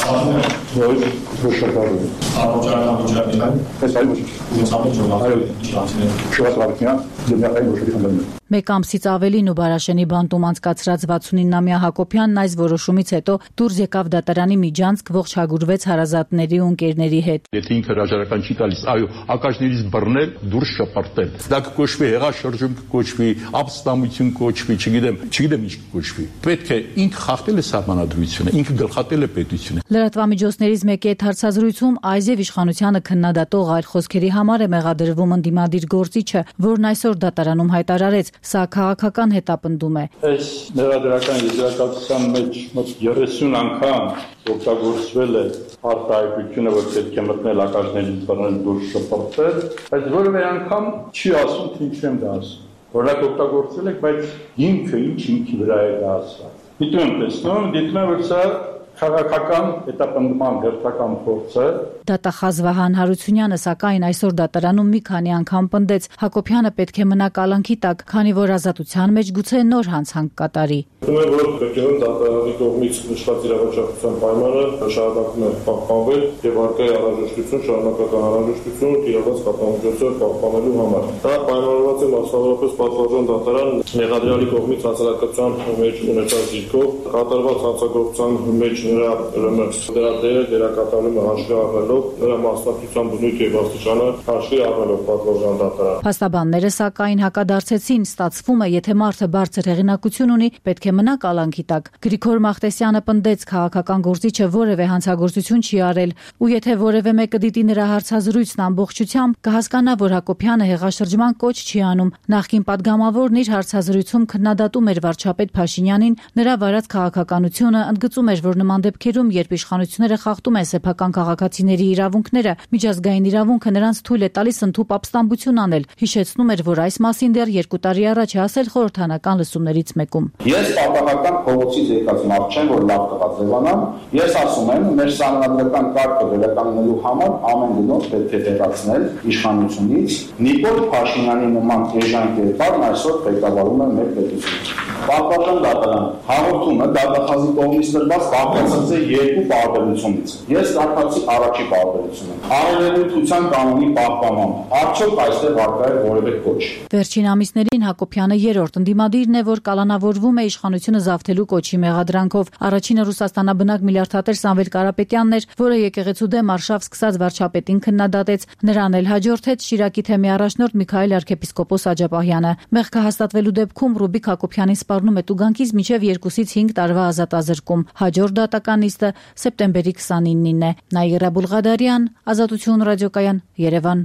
Մեկ ամսից ավելին ու Բարաշենի բանտում անցկացրած վաթսունինամյա Հակոբյանն այս որոշումից հետո դուրս եկավ դատարանի միջանցք, ողջագուրվեց հարազատների ու ընկերների հետ։ Եթե ինքը հրաժարական չի տալիս, այո, ակաժներից բռնել, դուրս շպրտել։ Դա կկոչվի հեղաշրջում, կկոչվի ապստամություն, կոչվի, չգիտեմ, չգիտեմ ինչ կկոչվի։ Պետք է ինքը խախտել է սահմանադրությունը, ինքը գլխատել է պետությունը։ Լրատվամիջոցներից մեկի հետ հարցազրույցում Այզև իշխանությանը քննադատող այլ խոսքերի համար է մեղադրվում ընդդիմադիր գործիչը, որն այսօր դատարանում հայտարարեց, սա քաղաքական հետապնդում է։ Այս մեղադրական եզրակացության մեջ մոտ երեսուն անգամ օգտագործվել է արտահայտությունը, որ պետք է մտնել ակաժներից բռնել, դուրս շպրտել, բայց որևէ անգամ չի ասում, թե ինչ եմ դա ասում։ Օրինակ օգտագործել եք, բայց ինքը ինչ ինքի վրա է դա ասված։ Դիտում եմ տեսնում, դիտում եմ, որ սա քաղաքական հետապնդման հերթական փորձը։ Դատախազ Վահան Հարությունյանը սակայն այսօր դատարանում մի քանի անգամ պնդեց, Հակոբյանը պետք է մնա կալանքի տակ, քանի որ ազատության մեջ գուցե նոր հանցանք կատարի։ Թվում է, որ պետք է դատարանի կողմից նշված իրավաչափության պայմանը շարունակում է պահպանվել եւ արկա է անհրաժեշտություն, շարունակական անհրաժեշտություն իրավաց կապամիջոցով պահպանելու համար։ Դա պայմանավորված է մասնավորապես պատվարժան դատարան մեղադրյալի կողմից հասարակության մեջ ունեցած դիրքով կատարված հանցագործության մեջ նրա դրա դերը դերակատարումը հաշվի առնելով նրա մասնակցության բնույթը եւ աստիճանը հաշվի առնելով պատվարժան դատարան։ Փաստաբանները սակայն հակադարձեցին, ստացվում է, եթե մարդը բարձր հեղինակություն ունի, պետք է մնա կալանքի տակ։ Գրիգոր Մախտեսյանը պնդեց, քաղաքական գործիչը որևէ հանցագործություն չի արել, ու եթե որևէ մեկը դիտի նրա հարցազրույցն ամբողջությամբ, կհասկանա, որ Հակոբյանը հեղաշրջման կոչ չի անում։ Նախկին падգամավորն իր հարցազրույցում քննադատում էր վարչապետ Փաշինյանին, նրա վարած քաղաքականությունը, ընդգծում էր, որ նման դեպքերում, երբ իշխանությունները խախտում են սեփական քաղաքացիների իրավունքները, միջազգային իրավունքը նրանց թույլ է տալիս ընդհուպ ապստամբություն անել։ Հիշեցնում էր, որ այս մասին դեռ երկու տարի առաջ է ասել խորհրդանական լսումներից մեկում։ Ես պատահական փողոցից եկած մարդ չեմ, որ լավ կղացեվանամ։ Ես ասում եմ, մեր սահմանադրական կարգը վերականգնելու համար ամեն գնով պետք է տեղացնել իշխանությունից։ Նիկոլ Փաշինյանի նման էժան կերպարն այսօր ղեկավարում է մեր պետությունը։ Պատվարժան դատարան հաղորդումը դատախազի կողմից տրված բաղկացած է երկու պարտավորությունից։ Ես կարծացի առաջի պարտավորությունը։ Արևելության կանոնի պահպանումը։ Արդյոք այստեղ արկա է որևէ կոչ։ Վերջին ամիսներին Հակոբյանը երրորդ ընդդիմադիրն է, որ կալանավորվում է իշխանությունը զավթելու կոչի մեղադրանքով։ Առաջինը Ռուսաստանաբնակ միլիարդատեր Սամվել Կարապետյանն էր, որը եկեղեցու դեմ արշավ սկսած վարչապետին քննադատեց։ Նրան էլ հաջորդեց Շիրակի թեմի առաջնորդ Միքայել arczepiskopos Աչապահյանը։ Մեղքը հաստատվելու դեպքում Ռուբիկ Հակոբյանին սպառնում է տուգանքից մինչև երկուսից հինգ տարվա ազատազրկում։ Հաջորդ դատականիստը սեպտեմբերի քսանինին է։ Նաիրա Բուլղադարյան, Ազատություն ռադիոկայան, Երևան։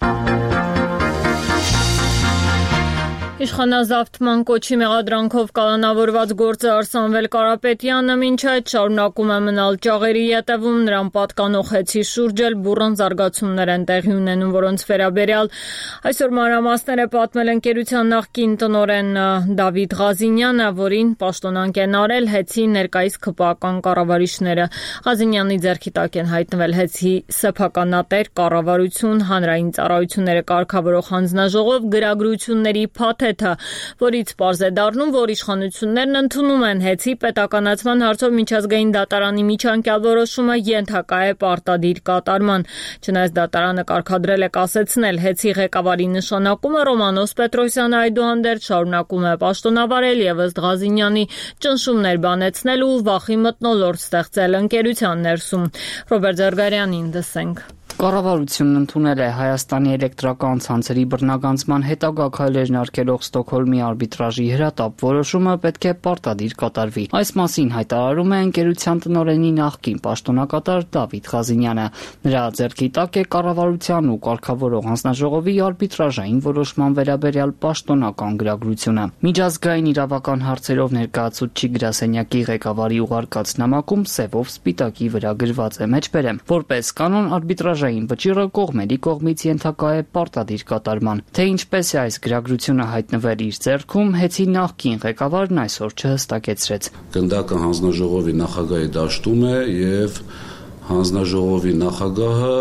Իշխանազավթման կոչի մեղադրանքով կալանավորված գործարար Սամվել Կարապետյանը մինչ այդ շարունակում է մնալ ճաղերի ետևում, նրան պատկանող հեծի շուրջ էլ բուռն զարգացումներ են տեղի ունենում, որոնց վերաբերյալ այսօր մանրամասները պատմել ընկերության նախկին տնօրեն Դավիթ Ղազինյանը, որին պաշտոնանկ են արել հեծի ներկայիս ՔՊԱ-կան կառավարիչները։ Ղազինյանի ձեռքի տակ են հայտնվել հեծի սեփականատեր կառավարություն, հանրային ծառայությունները կարգավորող հանձնաժողով գրագրությունների փաթեթ, որից պարզ է դառնում, որ իշխանություններն ընդունում են հեծի պետականացման հարցով միջազգային դատարանի միջանկյալ որոշումը ենթակա է պարտադիր կատարման։ Չնայած դատարանը կարգադրել է կասեցնել հեծի ղեկավարի նշանակումը, Ռոմանոս Պետրոսյանը այդուհանդերձ շարունակում է պաշտոնավարել եւ ըստ Ղազինյանի ճնշումներ բանեցնել ու վախի մթնոլորտ ստեղծել ընկերության ներսում։ Ռոբերտ Զարգարյանին լսենք։ Կառավարությունն ընդունել է Հայաստանի էլեկտրական ցանցերի բռնագանձման հետագա քայլերն արգելող Ստոկհոլմի արբիտրաժի հրատապ որոշումը պետք է պարտադիր կատարվի։ Այս մասին հայտարարում է ընկերության տնօրենի նախկին պաշտոնակատար Դավիթ Ղազինյանը։ Նրա ձեռքի տակ է կառավարության ու կարգավորող հանձնաժողովի արբիտրաժային որոշման վերաբերյալ պաշտոնական գրագրությունը։ Միջազգային իրավական հարցերով ներկայացուցիչ գրասենյակի ղեկավարի ուղարկած նամակում սևով սպիտակի վրա գրված է մեջբերեմ, որպես կանոն արբիտրաժային վճիռը կողմերի կողմից ենթակա է պարտադիր կատարման։ Թե ինչպես է այս գրագրությունը հայտնվել իր ձեռքում, հեծի նախկին ղեկավարն այսօր չհստակեցրեց։ Գնդակը հանձնաժողովի նախագահի դաշտում է եւ հանձնաժողովի նախագահը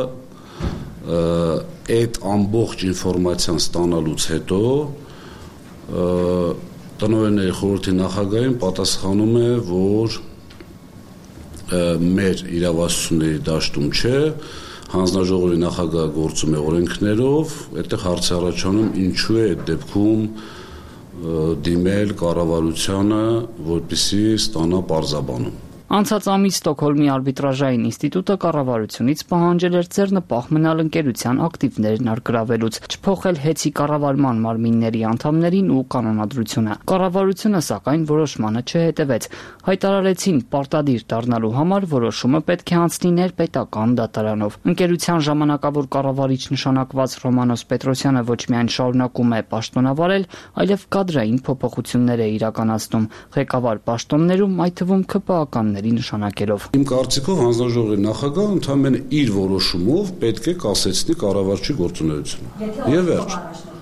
այդ ամբողջ ինֆորմացիան ստանալուց հետո տնօրենների խորհրդի նախագահին պատասխանում է, որ մեր իրավասությունների դաշտում չէ, հանձնաժողովի նախագահը գործում է օրենքներով, այդտեղ հարց է առաջանում ինչու է այդ դեպքում դիմել կառավարությանը, որպեսզի ստանա պարզաբանում։ Անցած ամիս Ստոկհոլմի արբիտրաժային ինստիտուտը կառավարությունից պահանջել էր ձեռնպահ մնալ ընկերության ակտիվներն արգրավելուց, չփոխել հեծի կառավարման մարմինների անդամներին ու կանոնադրությունը։ Կառավարությունը սակայն որոշմանը չհետևեց։ Հայտարարեցին պարտադիր դառնալու համար որոշումը պետք է անցնի ներպետական դատարանով։ Ընկերության ժամանակավոր կառավարիչ նշանակված Ռոմանոս Պետրոսյանը ոչ միայն շարունակում է պաշտոնավարել, այլև կադրային փոփոխություններ է իրականացնում ղեկավար պաշտոններում, այդ թվում ՔՊԱ-ական նշանակելով։ Իմ կարծիքով հանձնաժողովի նախագահը ընդհանրապես իր որոշումով պետք է կասեցնի կառավարչի գործունեությունը։ Եվ վերջ։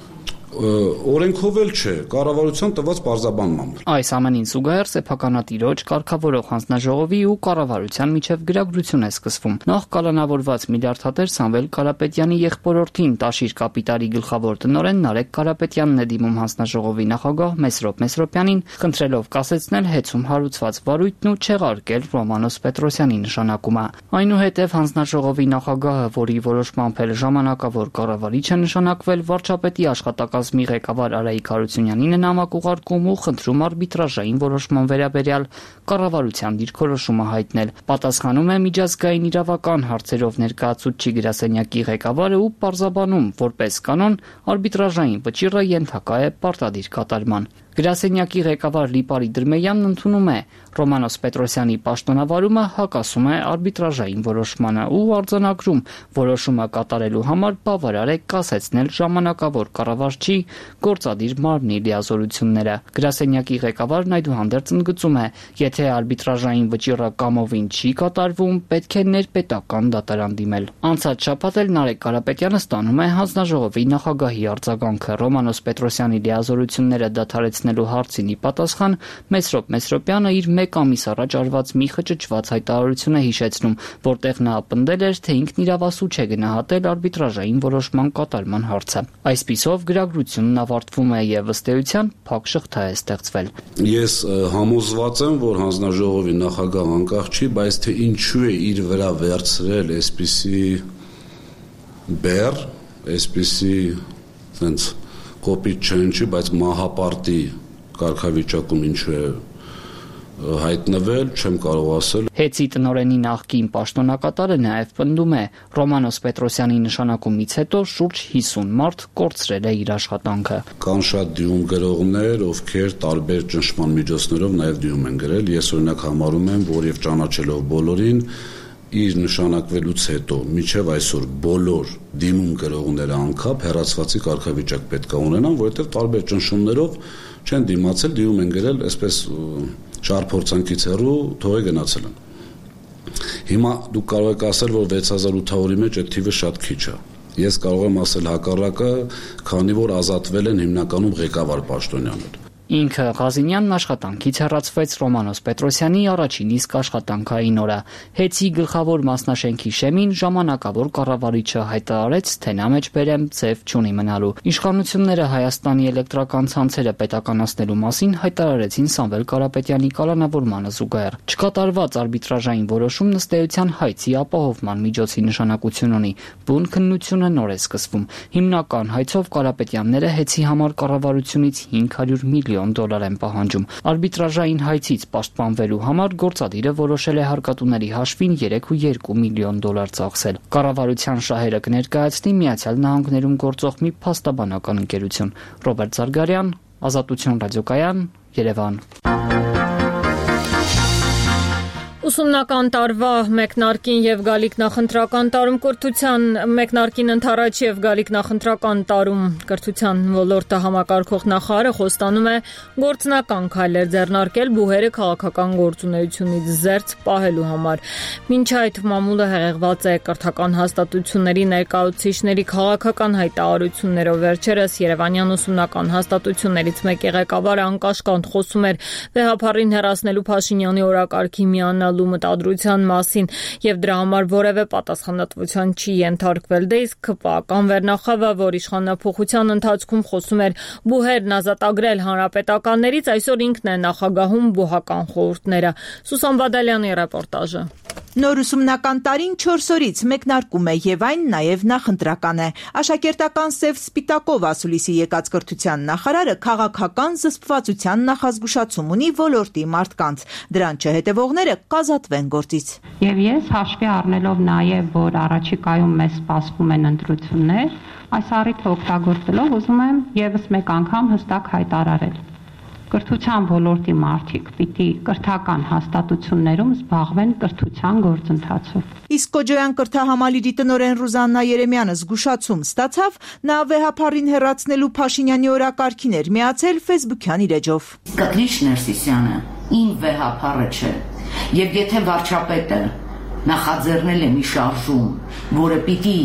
Օրենքով էլ չէ, կառավարության տված պարզաբանմամբ։ Այս ամենին զուգահեռ սեփականատիրոջ կարգավորող հանձնաժողովի ու կառավարության միջև գրագրություն է սկսվում։ Նախ կալանավորված միլիարդատեր Սամվել Կարապետյանի եղբորորդին Տաշիր կապիտալի գլխավոր տնօրեն Նարեկ Կարապետյանն է դիմում հանձնաժողովի նախագահ Մեսրոպ Մեսրոպյանին, խնդրելով կասեցնել հեծում հարուցված վարույթն ու չեղարկել Ռոմանոս Պետրոսյանի նշանակումը։ Այնուհետև հանձնաժողովի նախագահը, որի որոշմամբ էլ ժամանակավոր կառավարիչ է նշանակվել, վարչապետի աշխատակազմի ղեկավար Արայիկ Հարությունյանին է նամակ ուղարկում ու խնդրում արբիտրաժային որոշման վերաբերյալ կառավարության դիրքորոշումը հայտնել։ Պատասխանում է միջազգային իրավական հարցերով ներկայացուցիչ գրասենյակի ղեկավարը ու պարզաբանում, որպես կանոն արբիտրաժային վճիռը ենթակա է պարտադիր կատարման։ Գրասենյակի ղեկավար Լիպարի Դրմեյանն ընդունում է Ռոմանոս Պետրոսյանի պաշտոնավարումը հակասում է արբիտրաժային որոշմանը ու արձանագրում որոշումը կատարելու համար բավարար է կասեցնել ժամանակավոր կառավարչի գործադիր մարմնի լիազորությունները։ Գրասենյակի ղեկավարն այդուհանդերձ ընդգծում է, եթե արբիտրաժային վճիռը կամովին չի կատարվում, պետք է ներպետական դատարան դիմել։ Անցած շաբաթ էլ Նարեկ Կարապետյանը ստանում է հանձնաժողովի նախագահի արձագանքը Ռոմանոս Պետրոսյանի լիազորությունները դադարեցնելու հարցին ի պատասխան Մեսրոպ Մեսրոպյանը իր մեկ ամիս առաջ արված մի խճճված հայտարարություն է հիշեցնում, որտեղ նա պնդել էր, թե ինքն իրավասու չէ գնահատել արբիտրաժային որոշման կատարման հարցը։ Այսպիսով գրագրությունն ավարտվում է եւ ըստ էության փակ շղթա է ստեղծվել։ Ես համոզված եմ, որ հանձնաժողովի նախագահ անկախ չի, բայց թե ինչու է իր վրա վերցրել այսպիսի բեռ, այսպիսի sense կոպիտ չընչի, բայց մահապարտի կարգավիճակում ինչու է հայտնվել, չեմ կարող ասել։ Հեծի տնօրենի նախկին պաշտոնակատարը նաև պնդում է, Ռոմանոս Պետրոսյանի նշանակումից հետո շուրջ հիսուն մարդ կորցրել է իր աշխատանքը։ Կան շատ դիում գրողներ, ովքեր տարբեր ճնշման միջոցներով նաև դիում են գրել։ Ես օրինակ համարում եմ, որ եւ ճանաչելով բոլորին, իր նշանակվելուց հետո միջև այսօր բոլոր դիմում գրողները անկապ հեռացվածի կարգավիճակ պետք է ունենան, որովհետև տարբեր ճնշումներով չեն դիմացել, դիում են գրել այսպես շարփորձանքից հեռու թողե գնացել են։ Հիմա դուք կարող եք ասել, որ վեց հազար ութ հարյուրի մեջ այդ թիվը շատ քիչ է։ Ես կարող եմ ասել հակառակը, քանի որ ազատվել են հիմնականում ղեկավար պաշտոնյաներ։ Ինքը Ղազինյանն աշխատանքից հեռացվեց Ռոմանոս Պետրոսյանի առաջին իսկ աշխատանքային օրը։ Հեծի գլխավոր մասնաշենքի շեմին ժամանակավոր կառավարիչը հայտարարեց, թե նա մեջբերեմ ձև չունի մնալու։ Իշխանությունները Հայաստանի էլեկտրական ցանցերը պետականացնելու մասին հայտարարեցին Սամվել Կարապետյանի կալանավորմանը զուգահեռ։ Չկատարված արբիտրաժային որոշումն ըստ էության հայցի ապահովման միջոցի նշանակություն ունի։ Բուն քննությունը նոր է սկսվում։ Հիմնական հայցով Կարապետյանները հեծի համար կառավարությունից հինգ հարյուր միլիոն միլիոն դոլար են պահանջում։ Արբիտրաժային հայցից պաշտպանվելու համար գործադիրը որոշել է հարկատուների հաշվին երեք կόμμα երկու միլիոն դոլար ծախսել։ Կառավարության շահերը կներկայացնի Միացյալ Նահանգներում գործող մի փաստաբանական ընկերություն։ Ռոբերտ Զարգարյան, Ազատություն ռադիոկայան, Երևան։ Ուսումնական տարվա մեկնարկին եւ գալիք նախընտրական տարում կրթության մեկնարկին ընթരാճ եւ գալիք նախընտրական տարում կրթության ոլորտը համակարգող նախարարը խոստանում է գործնական քայլեր ձեռնարկել բուհերը քաղաքական գործունեությունից զերծ պահելու համար։ Մինչ այդ մամուլը հեղեղված է կրթական հաստատությունների ներկայացուցիչների քաղաքական հայտարարություններով վերջերս Երևանյան ուսումնական հաստատություններից մեկի ղեկավարը անկաշկանդ խոսում էր վեհապարին հեռացնելու Փաշինյանի օրակարգի միանալ մտադրության մասին եւ դրա համար որևէ պատասխանատվության չի ենթարկվել։ Դե իսկ քպական վերնախավը, որ իշխանափոխության ընթացքում խոսում էր բուհերն ազատագրել հանրապետականներից, այսօր ինքն է նախագահում բուհական խորհուրդները։ Սուսան Բադալյանի ռեպորտաժը։ Նոր ուսումնական տարին չորս օրից մեկնարկում է եւ այն նաեւ նախընտրական է։ Աշակերտական սև սպիտակով ասուլիսի եկած կրթության նախարարը քաղաքական զսպվածության նախազգուշացում ունի ոլորտի մարդկանց։ Դրան չհետևողները կազատվեն գործից։ Եվ ես հաշվի առնելով նաեւ, որ առաջիկայում մեզ սպասվում են ընտրություններ, այս առիթը օգտագործելով ուզում եմ եւս մեկ անգամ հստակ հայտարարել. Կրթության ոլորտի մարդիկ պիտի կրթական հաստատություններում զբաղվեն կրթության գործընթացով։ Իսկ Կոջոյան կրթահամալիրի տնօրեն Ռուզաննա Երեմյանը զգուշացում ստացավ, նա վեհապարին հեռացնելու Փաշինյանի օրակարգին էր միացել Facebook-յան իր էջով։ Կտրիչ Ներսիսյանը իմ վեհապարը չէ, եւ եթե վարչապետը նախաձեռնել է մի շարժում, որը պիտի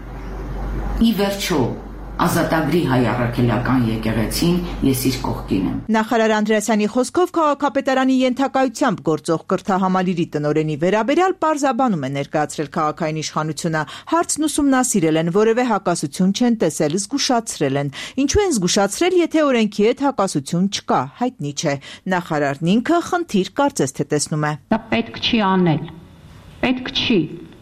ի վերջո ազատագրի հայ առաքելական եկեղեցին, ես իր կողքին եմ։ Նախարար Անդրեասյանի խոսքով քաղաքապետարանի ենթակայությամբ գործող կրթահամալիրի տնօրենի վերաբերյալ պարզաբանում է ներկայացրել քաղաքային իշխանությունը, հարցն ուսումնասիրել են, որևէ հակասություն չեն տեսել, զգուշացրել են։ Ինչու են զգուշացրել, եթե օրենքի հետ հակասություն չկա, հայտնի չէ։ Նախարարն ինքը խնդիր կարծես թե տեսնում է։ Դա պետք չի անել։ Պետք չի։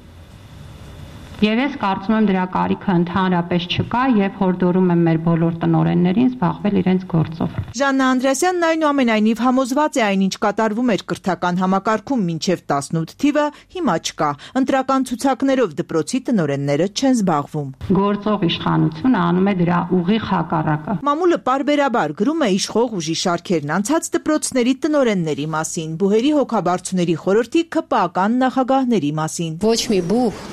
Եվ ես կարծում եմ դրա կարիքը ընդհանրապես չկա եւ հորդորում եմ մեր բոլոր տնօրեններին զբաղվել իրենց գործով։ Ժաննա Անդրեասյանն այնուամենայնիվ համոզված է այնինչ կատարվում էր կրթական համակարգում մինչեւ տասնութ թիվը, հիմա չկա։ Ընտրական ցուցակներով դպրոցի տնօրենները չեն զբաղվում։ Գործող իշխանությունը անում է դրա ուղիղ հակառակը։ Մամուլը պարբերաբար գրում է իշխող ուժի շարքերն անցած դպրոցների տնօրենների մասին, բուհերի հոգաբարձուների խորհրդի քպական նախագահների մասին։ Ոչ մի բուհ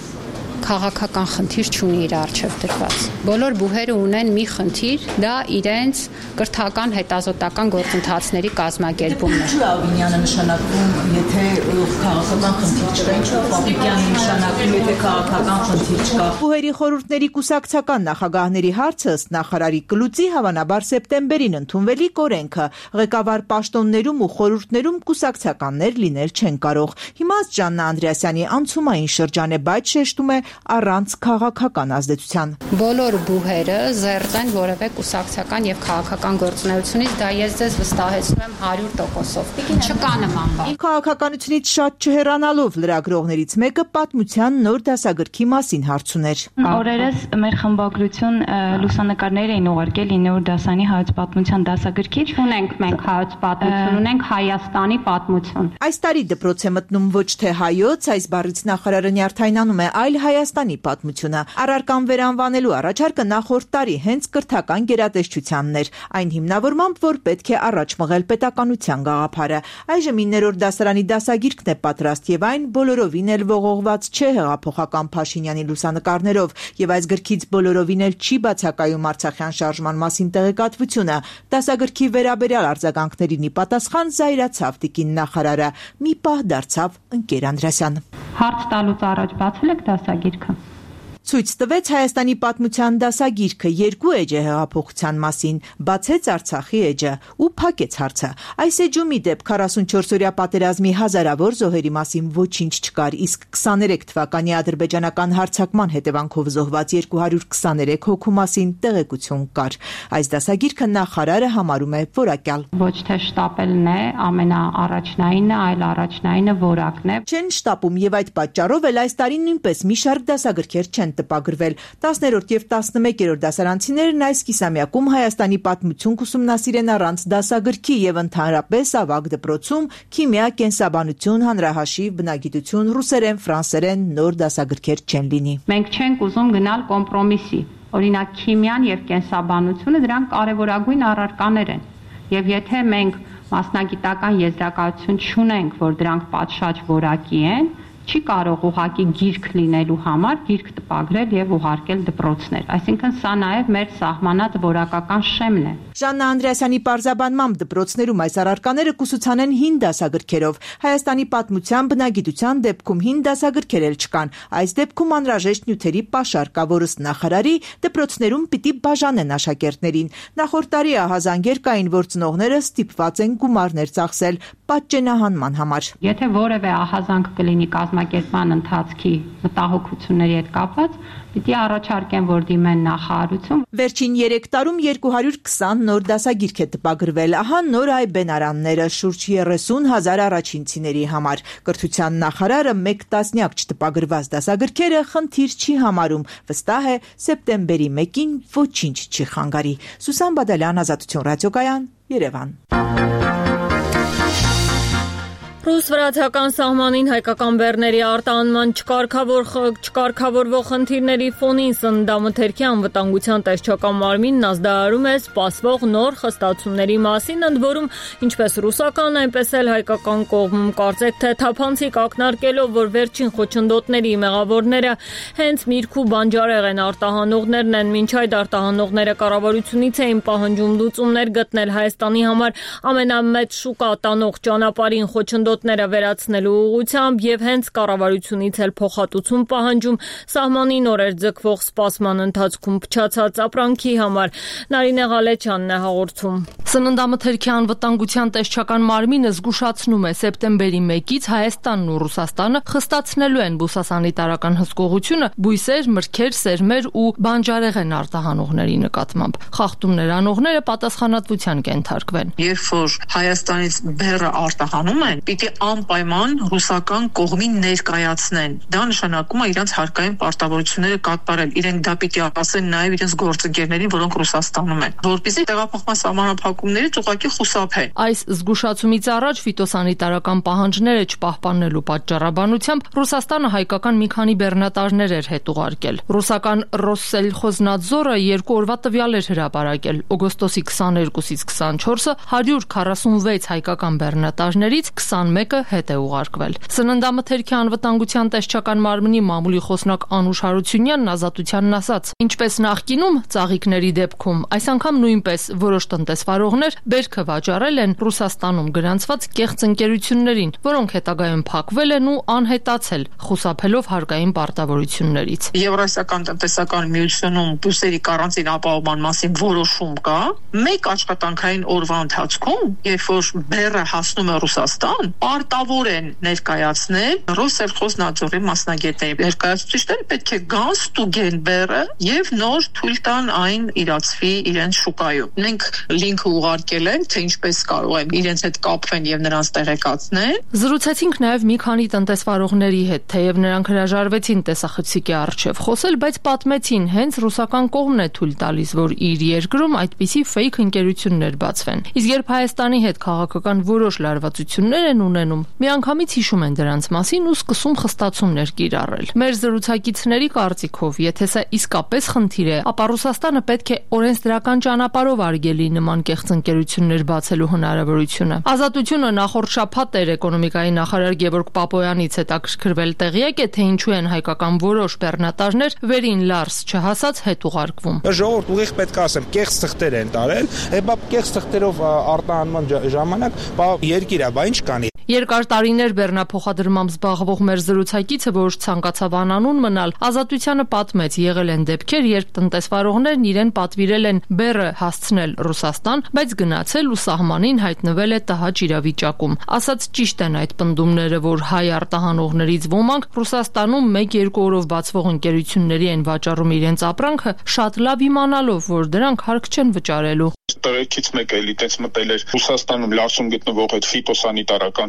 քաղաքական խնդիր չունի իր առջև դրված։ Բոլոր բուհերը ունեն մի խնդիր, դա իրենց կրթական հետազոտական գործընթացների կազմակերպումն է։ Ինչու է Ալբինյանը նշանակվում, եթե քաղաքական խնդիր չկա, ինչու է Պապիկյանը նշանակվում, եթե քաղաքական խնդիր չկա։ Բուհերի խորհուրդների կուսակցական նախագահների հարցը ըստ նախարարի կլուծի հավանաբար սեպտեմբերին ընդունվելիք օրենքը։ Ղեկավար պաշտոններում ու խորհուրդներում կուսակցականներ լինել չեն կարող։ Հիմա Ժաննա Անդրեասյանի անցումային շրջան է, բայց շեշտում է առանց քաղաքական ազդեցության։ Բոլոր բուհերը զերծ են որևէ կուսակցական եւ քաղաքական գործունեությունից, դա ես ձեզ վստահեցնում եմ հարյուր տոկոսով։ Չկա նման բան։ Քաղաքականությունից շատ չհեռանալով լրագրողներից մեկը պատմության նոր դասագրքի մասին հարց ուներ։ Օրերս մեր խմբագրություն լուսանկարներ էին ուղարկել ինը դասանի հայոց պատմության դասագրքից։ Ունենք մենք հայոց պատմություն, ունենք Հայաստանի պատմություն։ Այս տարի դպրոց է մտնում ոչ թե հայոց, այս բառից նախարարը նյարդայնանում է այլ Հայաստանի պատմությունը։ Առարկան վերանվանելու առաջարկը նախորդ տարի հենց կրթական գերատեսչությանն էր, այն հիմնավորմամբ, որ պետք է առաջ մղել պետականության գաղափարը։ Այժմ իններորդ դասարանի դասագիրքն է պատրաստ եւ այն բոլորովին էլ ողողված չէ հեղափոխական Փաշինյանի լուսանկարներով եւ այս գրքից բոլորովին էլ չի բացակայում Արցախյան շարժման մասին տեղեկատվությունը։ Դասագրքի վերաբերյալ արձագանքներին ի պատասխան զայրացավ տիկին նախարարը։ Մի պահ դարձավ ընկեր Անդրեասյան։ Հարց տալուց առաջ բացել եք դասագիրքը։ Ցույց տվեց Հայաստանի պատմության դասագիրքը, երկու էջ է հեղափոխության մասին, բացեց Արցախի էջը ու փակեց հարցը։ Այս էջում ի դեպ քառասունչորսօրյա պատերազմի հազարավոր զոհերի մասին ոչինչ չկար, իսկ քսաներեք թվականի ադրբեջանական հարձակման հետևանքով զոհված երկու հարյուր քսաներեք հոգու մասին տեղեկություն կար։ Այս դասագիրքը նախարարը համարում է որակյալ։ Ոչ թե շտապելն է ամենաառաջնայինը, այլ առաջնայինը որակն է։ Չեն շտապում եւ այդ պատճառով էլ այս տարի նույնպես մի շարք դասագրքեր չեն տպագրվել։ տասներորդ եւ տասնմեկերորդ դասարանցիներն այս կիսամյակում Հայաստանի պատմություն կուսումնասիրեն առանց դասագրքի եւ ընդհանրապես ավագ դպրոցում քիմիա, կենսաբանություն, հանրահաշիվ, բնագիտություն, ռուսերեն, ֆրանսերեն նոր դասագրքեր չեն լինի։ Մենք չենք ուզում գնալ կոմպրոմիսի։ Օրինակ քիմիան եւ կենսաբանությունը դրանք կարեւորագույն առարկաներ են։ Եվ եթե մենք մասնագիտական եզրակացություն չունենք, որ դրանք պատշաճ որակի են, չի կարող ուղղակի գիրք լինելու համար գիրք տպագրել եւ ուղարկել դպրոցներ։ Այսինքն սա նաեւ մեր սահմանած որակական շեմն է։ Ժաննա Անդրեասյանի պարզաբանմամբ դպրոցներում այս առարկաները կուսուցանեն հին դասագրքերով։ Հայաստանի պատմության, բնագիտության դեպքում հին դասագրքեր էլ չկան։ Այս դեպքում անհրաժեշտ նյութերի պաշար կա, որս նախարարի դպրոցներում պիտի բաժանեն աշակերտներին։ Նախորդ տարի ահազանգեր կային, որ ծնողները ստիպված են գումարներ ծախսել պատճենահանման համար։ Եթե որևէ ահազանգ կլինի կազմակերպման ընթացքի մտահոգությունների հետ կապված, պիտի առաջարկեն, որ դիմեն նախարարություն։ Վերջին երեք տարում երկու հարյուր քսան նոր դասագիրք է տպագրվել, ահա նոր այ բենարանները շուրջ երեսուն հազար առաջինցիների համար։ Կրթության նախարարը մեկ տասնյակ չտպագրված դասագրքերը խնդիր չի համարում, վստահ է սեպտեմբերի մեկին ոչինչ չի խանգարի։ Սուսան Բադալյան, Ազատություն ռադիոկայան, Երևան։ Ռուս-վրացական սահմանին հայկական բեռների արտահանման չկարգավորվող խնդիրների ֆոնին Սննդամթերքի անվտանգության տեսչական մարմինն ազդարարում է սպասվող նոր խստացումների մասին, ընդ որում ինչպես ռուսական, այնպես էլ հայկական կողմում կարծեք թե թափանցիկ ակնարկելով, որ վերջին խոչընդոտների մեղավորները հենց միրգ ու բանջարեղ են արտահանողներն են, մինչ այդ արտահանողները կառավարությունից էին պահանջում լուծումներ գտնել Հայաստանի համար ամենամեծ շուկա տանող ճանապարհին խոչընդոտ ները վերացնելու ուղղությամբ եւ հենց կառավարությունից էլ փոխհատուցում պահանջում սահմանին օրեր ձգվող սպասման ընթացքում փչացած ապրանքի համար։ Նարինե Ղալեչյանն է հաղորդում։ Սննդամթերքի անվտանգության տեսչական մարմինը զգուշացնում է սեպտեմբերի մեկից Հայաստանն ու Ռուսաստանը խստացնելու են բուսասանիտարական հսկողությունը բույսեր, մրգեր, սերմեր ու բանջարեղեն արտահանողների նկատմամբ։ Խախտումներ անողները պատասխանատվության կենթարկվեն։ Երբ որ Հայաստանից բեռը արտահանում են, պիտի անպայման ռուսական կողմին ներկայացնեն։ Դա նշանակում է իրենց հարկային պարտավորությունները կատարել։ Իրենք դա պիտի ասեն նաև իրենց գործընկերներին, որոնք Ռուսաստանում են, որպեսզի տեղափոխման սահմանափակումներից ուղղակի խուսափեն։ Այս զգուշացումից առաջ ֆիտոսանիտարական պահանջները չպահպանելու պատճառաբանությամբ Ռուսաստանը հայկական մի քանի բեռնատարներ էր հետ ուղարկել։ Ռուսական Ռոսսելխոզնադզորը երկու օրվա տվյալ էր հրապարակել։ Օգոստոսի քսաներկուսից քսանչորսը հարյուր քառասունվեց հայկական բեռնատարներից քսանմեկը հետ է ուղարկվել։ Սննդամթերքի անվտանգության տեսչական մարմնի մամուլի խոսնակ Անուշ Հարությունյանն Ազատությանն ասաց. ինչպես նախկինում ծաղիկների դեպքում, այս անգամ նույնպես որոշ տնտեսվարողներ բերքը վաճառել են Ռուսաստանում գրանցված կեղծ ընկերություններին, որոնք հետագայում փակվել են ու անհետացել, խուսափելով հարկային պարտավորություններից։ Եվրասիական տնտեսական միությունում բուսերի կարանտին ապահովման մասին որոշում կա։ Մեկ աշխատանքային օրվա ընթացքում, երբ որ բեռը հասնում է Ռուսաստան, պարտավոր են ներկայացնել Ռոսսելխոզնադզորի մասնագետների։ Ներկայացուցիչները պետք է գան, ստուգեն բեռը եւ նոր թույլ տան այն իրացվի իրենց շուկայում։ Մենք լինքը ուղարկել ենք, թե ինչպես կարող են իրենց հետ կապվեն եւ նրանց տեղեկացնել։ Զրուցեցինք նաեւ մի քանի տնտեսվարողների հետ, թեև նրանք հրաժարվեցին տեսախցիկի առջև խոսել, բայց պատմեցին, հենց ռուսական կողմն է թույլ տալիս, որ իր երկրում այդպիսի ֆեյք ընկերություններ բացվեն։ Իսկ երբ Հայաստանի հետ քաղաքական որոշ լարվածություններ են ունենում, միանգամից հիշում են դրանց մասին ու սկսում խստացումներ կիրառել։ Մեր զրուցակիցների կարծիքով, եթե սա իսկապես խնդիր է, ապա Ռուսաստանը պետք է օրենսդրական ճանապարհով արգելի նման կեղծ ընկերություններ բացելու հնարավորությունը։ Ազատությունը նախորդ շաբաթ էր էկոնոմիկայի նախարար Գևորգ Պապոյանից հետաքրքրվել տեղյակ է, թե ինչու են հայկական որոշ բեռնատարներ վերին լարս չհասած հետ ուղարկվում։ Ժողովուրդ ուղիղ պետք է ասեմ, կեղծ թղթեր են տարել, հետո կեղծ թղթերով արտահանման ժամանակ բա երկիր է, բա ինչ կանի։ Երկար տարիներ բեռնափոխադրմամբ զբաղվող մեր զրուցակիցը, որ ցանկացավ անանուն մնալ, Ազատությանը պատմեց, եղել են դեպքեր, երբ տնտեսվարողներն իրեն պատվիրել են բեռը հասցնել Ռուսաստան, բայց գնացել ու սահմանին հայտնվել է տհաճ իրավիճակում։ Ասած ճիշտ են այդ պնդումները, որ հայ արտահանողներից ոմանք Ռուսաստանում մեկ-երկու օրով բացվող ընկերությունների են վաճառում իրենց ապրանքը, շատ լավ իմանալով, որ դրանք հարկ չեն վճարելու։ Տղեկից մեկը էլի տես մտել էր Ռուսաստանում լարսում գտնվող այդ ֆիտոսանիտարական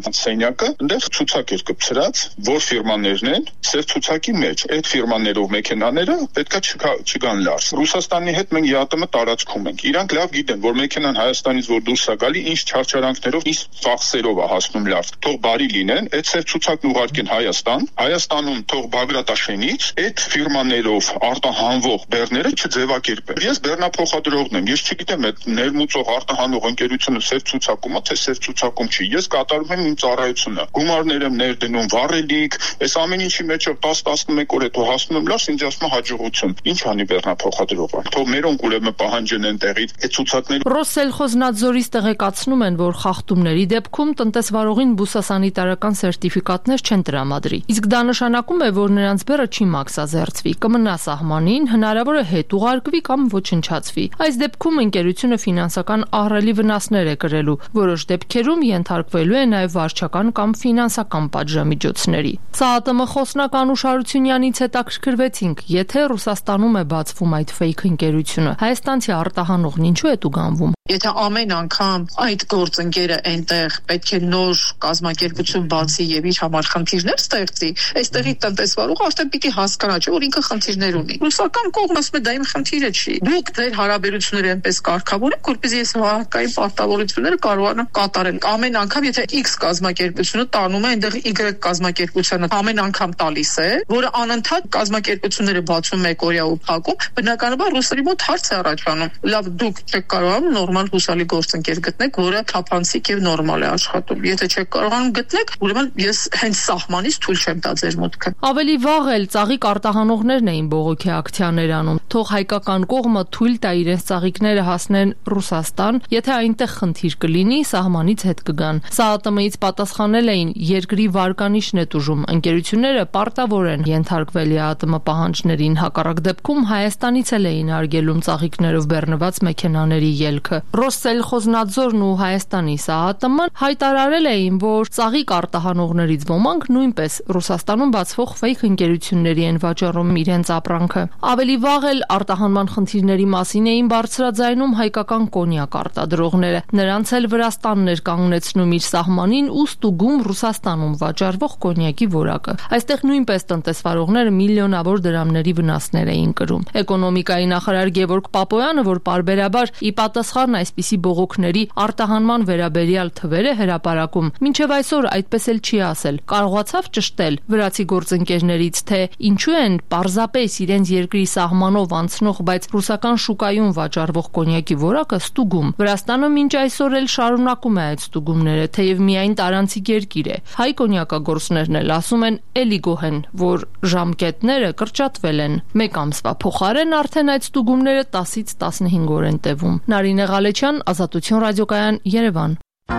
սենյակը, այնտեղ ցուցակ էր կպցրած, որ ֆիրմաներն են, սև ցուցակի մեջ այդ ֆիրմաներով մեքենաները պետքա չգան լարս։ Ռուսաստանի հետ մենք ԵԱՏՄ տարածքում ենք։ Իրանք լավ գիտեն, որ մեքենան Հայաստանից որ դուրս է գալի, ինչ չարչարանքներով, ինչ ծախսերով է հասնում լարս։ Թող բարի լինեն, այդ սև ցուցակն ուղարկեն Հայաստան, Հայաստանում թող Բագրատաշենից այդ ֆիրմաներով արտահանվող բեռները չձևակերպեն։ Ես բեռնափոխադրողն եմ, ես չգիտեմ այդ ներմուծող արտահանող ընկերությունը սև ցուցակում է, թե սև ցուցակում չի։ Ես կատարում եմ իմ ծառայությունը։ Գումարներ եմ ներդնում, վառելիք, այս ամեն ինչի մեջով դես տասնմեկ օր հետո հասնում եմ լարս, ինձ ասում է հաջողություն։ Ինչ անի բեռնափոխադրողը։ Թող մերոնք ուրեմն պահանջեն այնտեղից այդ ցուցակները։ Ռոսսելխոզնադզորից տեղեկացնում են, որ խախտումների դեպքում տնտեսվարողին բուսասանիտարական սերտիֆիկատներ չեն տրամադրի։ Իսկ դա նշանակում է, որ նրանց բեռը չի մաքսազերծվի, կմնա սահմանին, հնարավոր է հետ ուղարկվի կամ ոչնչացվի։ Այս դեպքում ընկերությունը ֆինանսական ահռելի վնասներ է կրելու, որոշ դեպքերում ենթարկվելու է նաև վարչական կամ ֆինանսական պատժամիջոցների։ ՍԱԱՏՄ խոսնակ Անուշ Հարությունյանից հետաքրքրվեցինք, եթե Ռուսաստանում է բացվում այդ ֆեյք ընկերությունը, հայաստանցի արտահանողն ինչու է տուգանվում։ Եթե ամեն անգամ այդ գործընկերը այնտեղ պետք է նոր կազմակերպություն բացի եւ իր համար խնդիրներ ստեղծի, այստեղի տնտեսվարողը արդեն պիտի հասկանա, չէ՞ որ ինքը խնդիրներ ունի։ Ռուսական կողմը ասում է դա իմ խնդիրը չի։ Դուք ձեր հարաբերությունները այնպես կարգավորեք, որպեսզի ես վարկային պարտավորությունները կարողանամ կատարել։ Ամեն անգամ եթե X կազմակերպությունը տանում է այնտեղ Y կազմակերպությանը, ամեն անգամ տալիս է, որը անընդհատ կազմակերպությունները բացում եկօրյա ու փակում, բնականաբար ռուսերի մոտ հարց է առաջանում։ Լավ, դուք չեք կարողանում նորմալ հուսալի գործընկեր գտնեք, որը թափանցիկ եւ նորմալ է աշխատում։ Եթե չեք կարողանում գտնեք, ուրեմն ես հենց սահմանից թույլ չեմ տա ձեր մուտքը։ Ավելի վաղ էլ ծաղիկ արտահանողներն էին բողոքի ակցիաներ անում, թող հայկական կողմը թույլ տա իրենց ծաղիկները հասնեն Ռուսաստան, եթե այնտեղ խնդիր կլինի, սահմանից հետ կգան։ ՍԱԱՏՄ-ից պատասխանել էին, երկրի վարկանիշն է տուժում, ընկերությունները պարտավոր են ենթարկվել ԵԱՏՄ պահանջներին, հակառակ դեպքում Հայաստանից էլ էին արգելում ծաղիկներով բեռնված մեքենաների ելքը։ Ռոսսելխոզնադզորն ու Հայաստանի ՍԱԱՏՄ-ն հայտարարել էին, որ ծաղիկ արտահանողներից ոմանք նույնպես Ռուսաստանում բացվող ֆեյք ընկերությունների են վաճառում իրենց ապրանքը։ Ավելի վաղ էլ արտահանման խնդիրների մասին էին բարձրաձայնում հայկական կոնյակ արտադրողները։ Նրանց էլ Վրաստանն էր կանգնեցնում իր սահմանին ու ստուգում Ռուսաստանում վաճառվող կոնյակի որակը։ Այստեղ նույնպես տնտեսվարողները միլիոնավոր դրամների վնասներ էին կրում։ Էկոնոմիկայի նախարար Գևորգ Պապոյանը, որ պարբերաբար ի պատասխան այսպիսի բողոքների արտահանման վերաբերյալ թվեր է հրապարակում, մինչև այսօր այդպես էլ չի ասել։ Կարողացավ ճշտել վրացի գործընկերներից, թե ինչու են պարզապես իրենց երկրի սահմանով անցնող, բայց ռուսական շուկայում վաճառվող կոնյակի որակը ստուգում։ Վրաստանը մինչ այսօր էլ շարունակում է այդ ստուգումները, թեև միայն տարանցիկ երկիր է։ Հայ կոնյակագործներն էլ ասում են էլի գոհ են, որ ժամկետները կրճատվել են։ Մեկ ամսվա փոխարեն արդեն այդ ստուգումները տասից տասնհինգ օր են տևում։ Նարինե Ղալեչյան, Ազատություն ռադիոկայան, Երևան։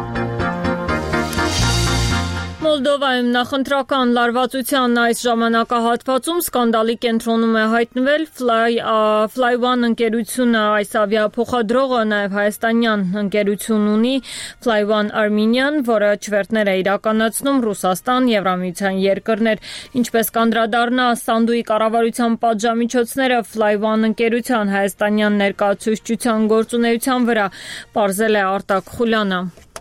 Մոլդովայում նախընտրական լարվածության այս ժամանակահատվածում սկանդալի կենտրոնում է հայտնվել Fly One ընկերությունը, այս ավիափոխադրողը նաև հայաստանյան ընկերություն ունի Fly One Armenian, որը չվերթներ է իրականացնում Ռուսաստան, Եվրամիության երկրներ, ինչպես կանդրադառնա Սանդուի կառավարության պատժամիջոցները Fly One ընկերության հայաստանյան ներկայացուցչության գործունեության վրա, պարզել է Արտակ Խուլյանը։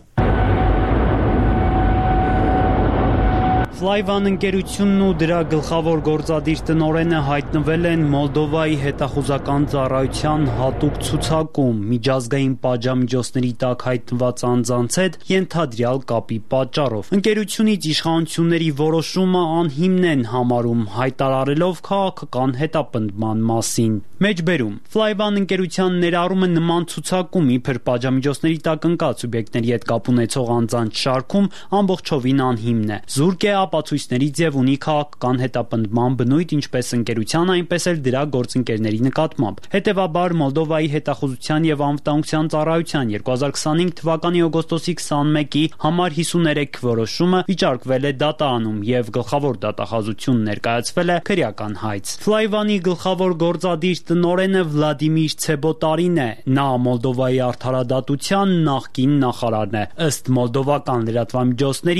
Fly One ընկերությունն ու դրա գլխավոր գործադիր տնօրենը հայտնվել են Մոլդովայի հետախուզական ծառայության հատուկ ցուցակում միջազգային պատժամիջոցների տակ հայտնված անձանց հետ ենթադրյալ կապի պատճառով։ Ընկերությունից իշխանությունների որոշումը անհիմն են համարում, հայտարարելով քաղաքական հետապնդման մասին։ Մեջբերում Fly One ընկերության ներառումը նման ցուցակում իբր պատժամիջոցների տակ ընկած սուբյեկտների հետ կապ ունեցող անձանց շարքում ամբողջովին անհիմն է։ Զուրկ է ապացույցներից եւ ունի քաղաքական հետապնդման բնույթ ինչպես ընկերության, այնպես էլ դրա գործընկերների նկատմամբ։ Հետևաբար Մոլդովայի հետախուզության եւ անվտանգության ծառայության երկու հազար քսանհինգ թվականի օգոստոսի քսանմեկի համար հիսուներեք որոշումը վիճարկվել է դատանում եւ գլխավոր դատախազություն ներկայացվել է քրեական հայց։ Fly One-ի գլխավոր գործադիր տնօրենը Վլադիմիր Ցեբոտարին է։ Նա Մոլդովայի արդարադատության նախկին նախարարն է։ Ըստ մոլդովական լրատվամիջոցների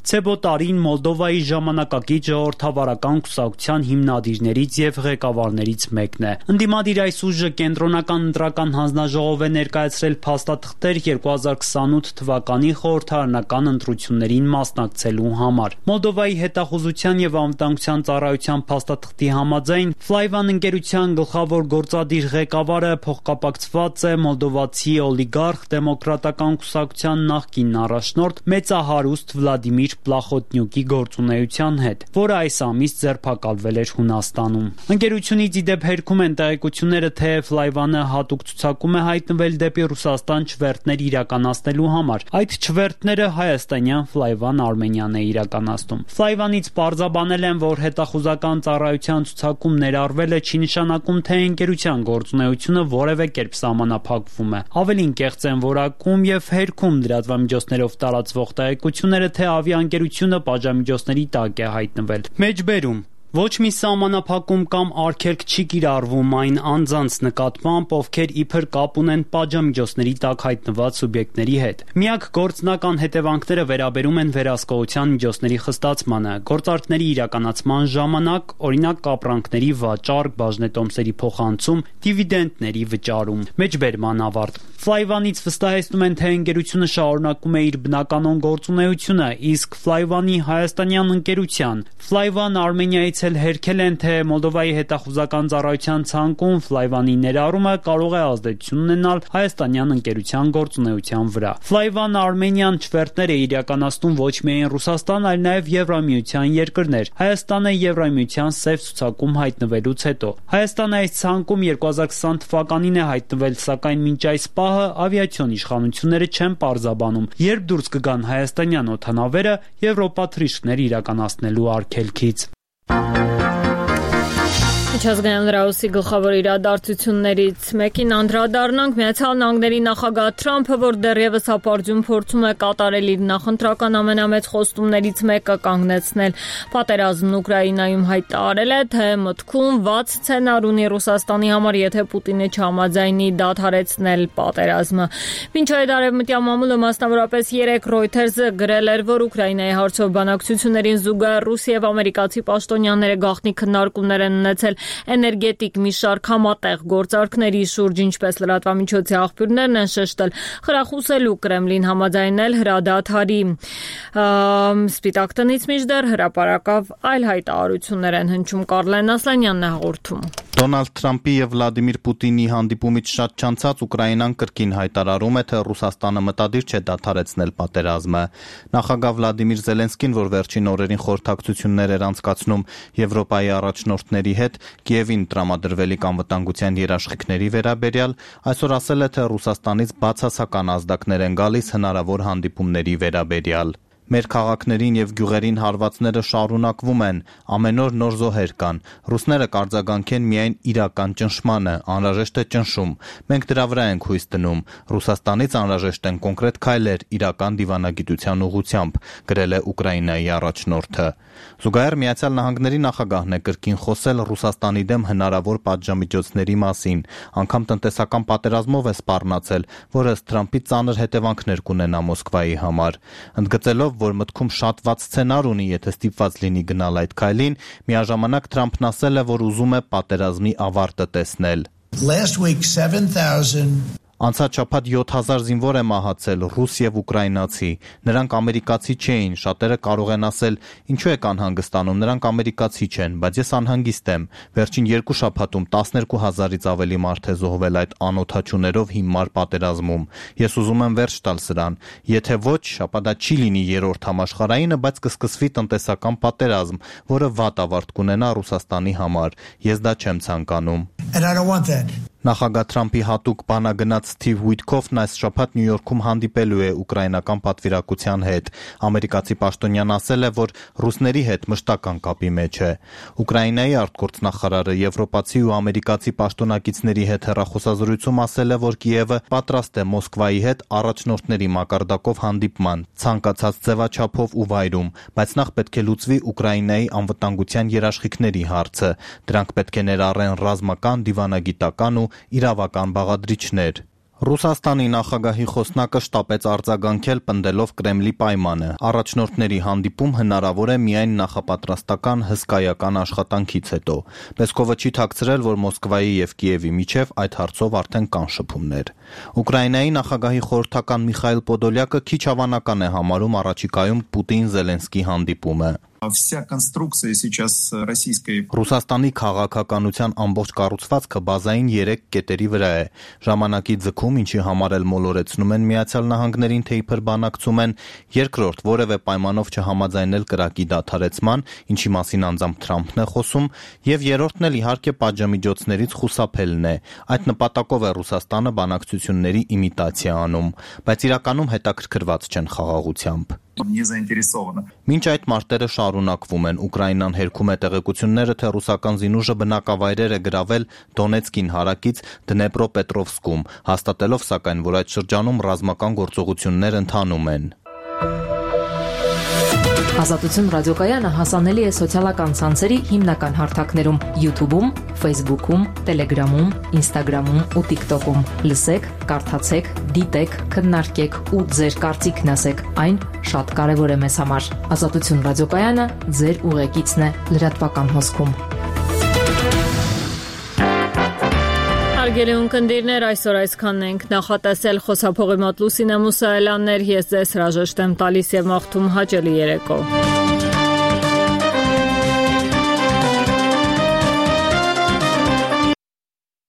Ցեբոտարին Մոլդովայի ժամանակակից ժողովրդավարական կուսակցության հիմնադիրներից եւ ղեկավարներից մեկն է։ Ընդդիմադիր այս ուժը կենտրոնական ընտրական հանձնաժողով է ներկայացրել փաստաթղթեր երկու հազար քսանութ թվականի խորհրդարանական ընտրություններին մասնակցելու համար։ Մոլդովայի հետախուզության եւ անվտանգության ծառայության փաստաթղթի համաձայն Ֆլայվան ընկերության գլխավոր գործադիր ղեկավարը փոխկապակցված է մոլդովացի օլիգարխ դեմոկրատական կուսակցության նախկին առաջնորդ մեծահարուստ Վլադիմիր Պլախոտնյուկի գործունեության հետ, որը այս ամիս ձերբակալվել էր Հունաստանում։ Ընկերությունից ի դեպ հերքում են տեղեկությունները, թե Ֆլայվանը հատուկ ցուցակում է հայտնվել դեպի Ռուսաստան չվերթներ իրականացնելու համար։ Այդ չվերթները հայաստանյան Ֆլայվան Արմենիան է իրականացնում։ Ֆլայվանից պարզաբանել են, որ հետախուզական ծառայության ցուցակում ներառվելը չի նշանակում, թե ընկերության գործունեությունը որևէ կերպ սահմանափակվում է։ Ավելին կեղծ են որակում եւ հերքում լրատվամիջոցներով տարածվող տեղեկությունները, թե ավիաընկերությունը պատժամիջոցների տակ է հայտնվել։ Մեջբերում ոչ մի սահմանափակում կամ արգելք չի կիրառվում այն անձանց նկատմամբ, ովքեր իբր կապ ունեն պատժամիջոցների տակ հայտնված սուբյեկտների հետ։ Միակ գործնական հետևանքները վերաբերում են վերահսկողության միջոցների խստացմանը, գործարքների իրականացման ժամանակ, օրինակ կապրանքների վաճառք, բաժնետոմսերի փոխանցում, դիվիդենտների վճարում։ Մեջբերման ավարտ։ Ֆլայվանից վստահեցնում են, թե ընկերությունը շարունակում է իր բնականon գործունեությունը, իսկ Ֆլայվանի հայաստանյան ընկերության Ֆլայվան Արմենիայից էլ հերքել են, թե Մոլդովայի հետախուզական ծառայության ցանկում Ֆլայվանի ներառումը կարող է ազդեցություն ունենալ հայաստանյան ընկերության գործունեության վրա։ Ֆլայվան Արմենիան չվերթներ է իրականացնում ոչ միայն Ռուսաստան, այլ նաև Եվրամիության երկրներ։ Հայաստանը Եվրամիության սև ցուցակում հայտնվելուց հետո։ Հայաստանը այս ցանկում երկու հազար քսան թվականին է հայտնվել, սակայն մինչ այս պահը ավիացիոն իշխանությունները չեն պարզաբանում, երբ դուրս կգան հայաստանյան օդանավերը Եվրոպա թռիչքներ իրականացնելու արգելքից։ Միջազգային լրահոսի գլխավոր իրադարձություններից մեկին անդրադառնանք Միացյալ Նահանգների նախագահ Թրամփը, որ դեռևս հապարծյուն փորձում է կատարել իր նախընտրական ամենամեծ խոստումներից մեկը կանգնեցնել պատերազմն Ուկրաինայում, հայտարարել է, թե մտքում վատ սցենար ունի Ռուսաստանի համար, եթե Պուտինը չհամաձայնի դադարեցնել պատերազմը։ Մինչ այդ արևմտյան մամուլը մասնավորապես երեկ Reuters-ը գրել էր, որ Ուկրաինայի հարցով բանակցություններին զուգահեռ ռուս եւ ամերիկացի պաշտոնյաները գաղտնի քննարկումներ են ունեցել էներգետիկ մի շարք համատեղ գործարքների շուրջ, ինչպես լրատվամիջոցի աղբյուրներն են շեշտել, խրախուսելու Կրեմլին համաձայնել հրադադարի։ Սպիտակ տնից մինչդեռ հրապարակավ այլ հայտարարություններ են հնչում։ Կարլեն Ասլանյանն է հաղորդում։ Դոնալդ Թրամփի եւ Վլադիմիր Պուտինի հանդիպումից շատ չանցած Ուկրաինան կրկին հայտարարում է, թե Ռուսաստանը մտադիր չէ դադարեցնել պատերազմը։ Նախագահ Վլադիմիր Զելենսկին, որ վերջին օրերին խորհրդակցություններ էր անցկացնում Եվրոպայի առաջնորդների հետ Կիևին տրամադրվելիք անվտանգության երաշխիքների վերաբերյալ, այսօր ասել է, թե Ռուսաստանից բացասական ազդակներ են գալիս հնարավոր հանդիպումների վերաբերյալ։ Մեր քաղաքներին եւ գյուղերին հարվածները շարունակվում են, ամեն օր նոր զոհեր կան։ Ռուսները կարձագանքեն միայն իրական ճնշմանը, անհրաժեշտ է ճնշում։ Մենք դրա վրա ենք հույս դնում։ Ռուսաստանից անհրաժեշտ են կոնկրետ քայլեր իրական դիվանագիտության ուղղությամբ, գրել է Ուկրաինայի առաջնորդը։ Զուգահեռ Միացյալ Նահանգների նախագահն է կրկին խոսել Ռուսաստանի դեմ հնարավոր պատժամիջոցների մասին, անգամ տնտեսական պատերազմով է սպառնացել, որը Թրամփի ծանր հետևանքներ կունենա Մոսկվայի համար։ Ընդգծելով, որ մտքում շատ վատ սցենար ունի, եթե ստիպված լինի գնալ այդ քայլին, միաժամանակ Թրամփն ասել է, որ ուզում է պատերազմի ավարտը տեսնել։ Անցած շաբաթ յոթ հազար զինվոր է մահացել, ռուս եւ ուկրաինացի։ Նրանք ամերիկացի չէին, շատերը կարող են ասել, ինչու եք անհանգստանում, նրանք ամերիկացի չեն, բայց ես անհանգիստ եմ։ Վերջին երկու շաբաթում տասներկու հազարից ավելի մարդ է զոհվել այդ անօթաչուներով հիմար պատերազմում։ Ես ուզում եմ վերջ տալ սրան։ Եթե ոչ, ապա դա չի լինի երրորդ համաշխարհայինը, բայց կսկսվի տնտեսական պատերազմ, որը վատ ավարտ կունենա Ռուսաստանի համար։ Ես դա չեմ ցանկանում։ Նախագահ Թրամփի հատուկ բանագնաց Սթիվ Ուիթքոֆն այս շաբաթ Նյու Յորքում հանդիպելու է ուկրաինական պատվիրակության հետ։ Ամերիկացի պաշտոնյան ասել է, որ ռուսների հետ մշտական կապի մեջ է։ Ուկրաինայի արտգործնախարարը եվրոպացի ու ամերիկացի պաշտոնակիցների հետ հեռախոսազրույցում ասել է, որ Կիևը պատրաստ է Մոսկվայի հետ առաջնորդների մակարդակով հանդիպման, ցանկացած ձևաչափով ու վայրում, բայց նախ պետք է լուծվի Ուկրաինայի անվտանգության երաշխիքների հարցը։ Դրանք պետք է ներառեն ռազմական, դիվանագիտական ու իրավական բաղադրիչներ։ Ռուսաստանի նախագահի խոսնակը շտապեց արձագանքել պնդելով Կրեմլի պայմանը։ Առաջնորդների հանդիպում հնարավոր է միայն նախապատրաստական հսկայական աշխատանքից հետո։ Պեսկովը չի թաքցրել, որ Մոսկվայի եւ Կիևի միջև այդ հարցով արդեն կան շփումներ։ Ուկրաինայի նախագահի խորհրդական Միխայիլ Պոդոլյակը քիչ հավանական է համարում առաջիկայում Պուտին-Զելենսկի հանդիպումը։ Вся конструкция сейчас российской Ռուսաստանի քաղաքականության ամբողջ կառուցվածքը բազային երեք կետերի վրա է։ Ժամանակի ձգում, ինչի համար էլ մոլորեցնում են Միացյալ Նահանգներին, թե իբր բանակցում են, երկրորդ որևէ պայմանով չհամաձայնել կրակի դադարեցման, ինչի մասին անձամբ Թրամփն է խոսում, եւ երրորդն էլ իհարկե պատժամիջոցներից խուսափելն է։ Այդ նպատակով է Ռուսաստանը բանակցությունների իմիտացիա անում, բայց իրականում հետաքրքրված չեն խաղաղությամբ։ не заинтересована. Մինչ այդ մարտերը շարունակվում են, Ուկրաինան հերքում է տեղեկությունները, թե ռուսական զինուժը բնակավայրեր է գրավել Դոնեցկին հարակից Դնեպրոպետրովսկում, հաստատելով սակայն, որ այդ շրջանում ռազմական գործողություններ ընթանում են։ Ազատություն ռադիոկայանը հասանելի է սոցիալական ցանցերի հիմնական հարթակներում՝ YouTube-ում, Facebook-ում, Telegram-ում, Instagram-ում ու TikTok-ում։ Լսեք, կարդացեք, դիտեք, քննարկեք ու ձեր կարծիքն ասեք։ Այն շատ կարևոր է մեզ համար։ Ազատություն ռադիոկայանը ձեր ուղեկիցն է լրատվական հոսքում։ Հարգելի ունկնդիրներ, այսօր այսքանն ենք նախատեսել խոսափողի մոտ Լուսինե Մուսայելյաններ, ես ձեզ հրաժեշտ եմ տալիս եւ մաղթում հաճելի երեկո։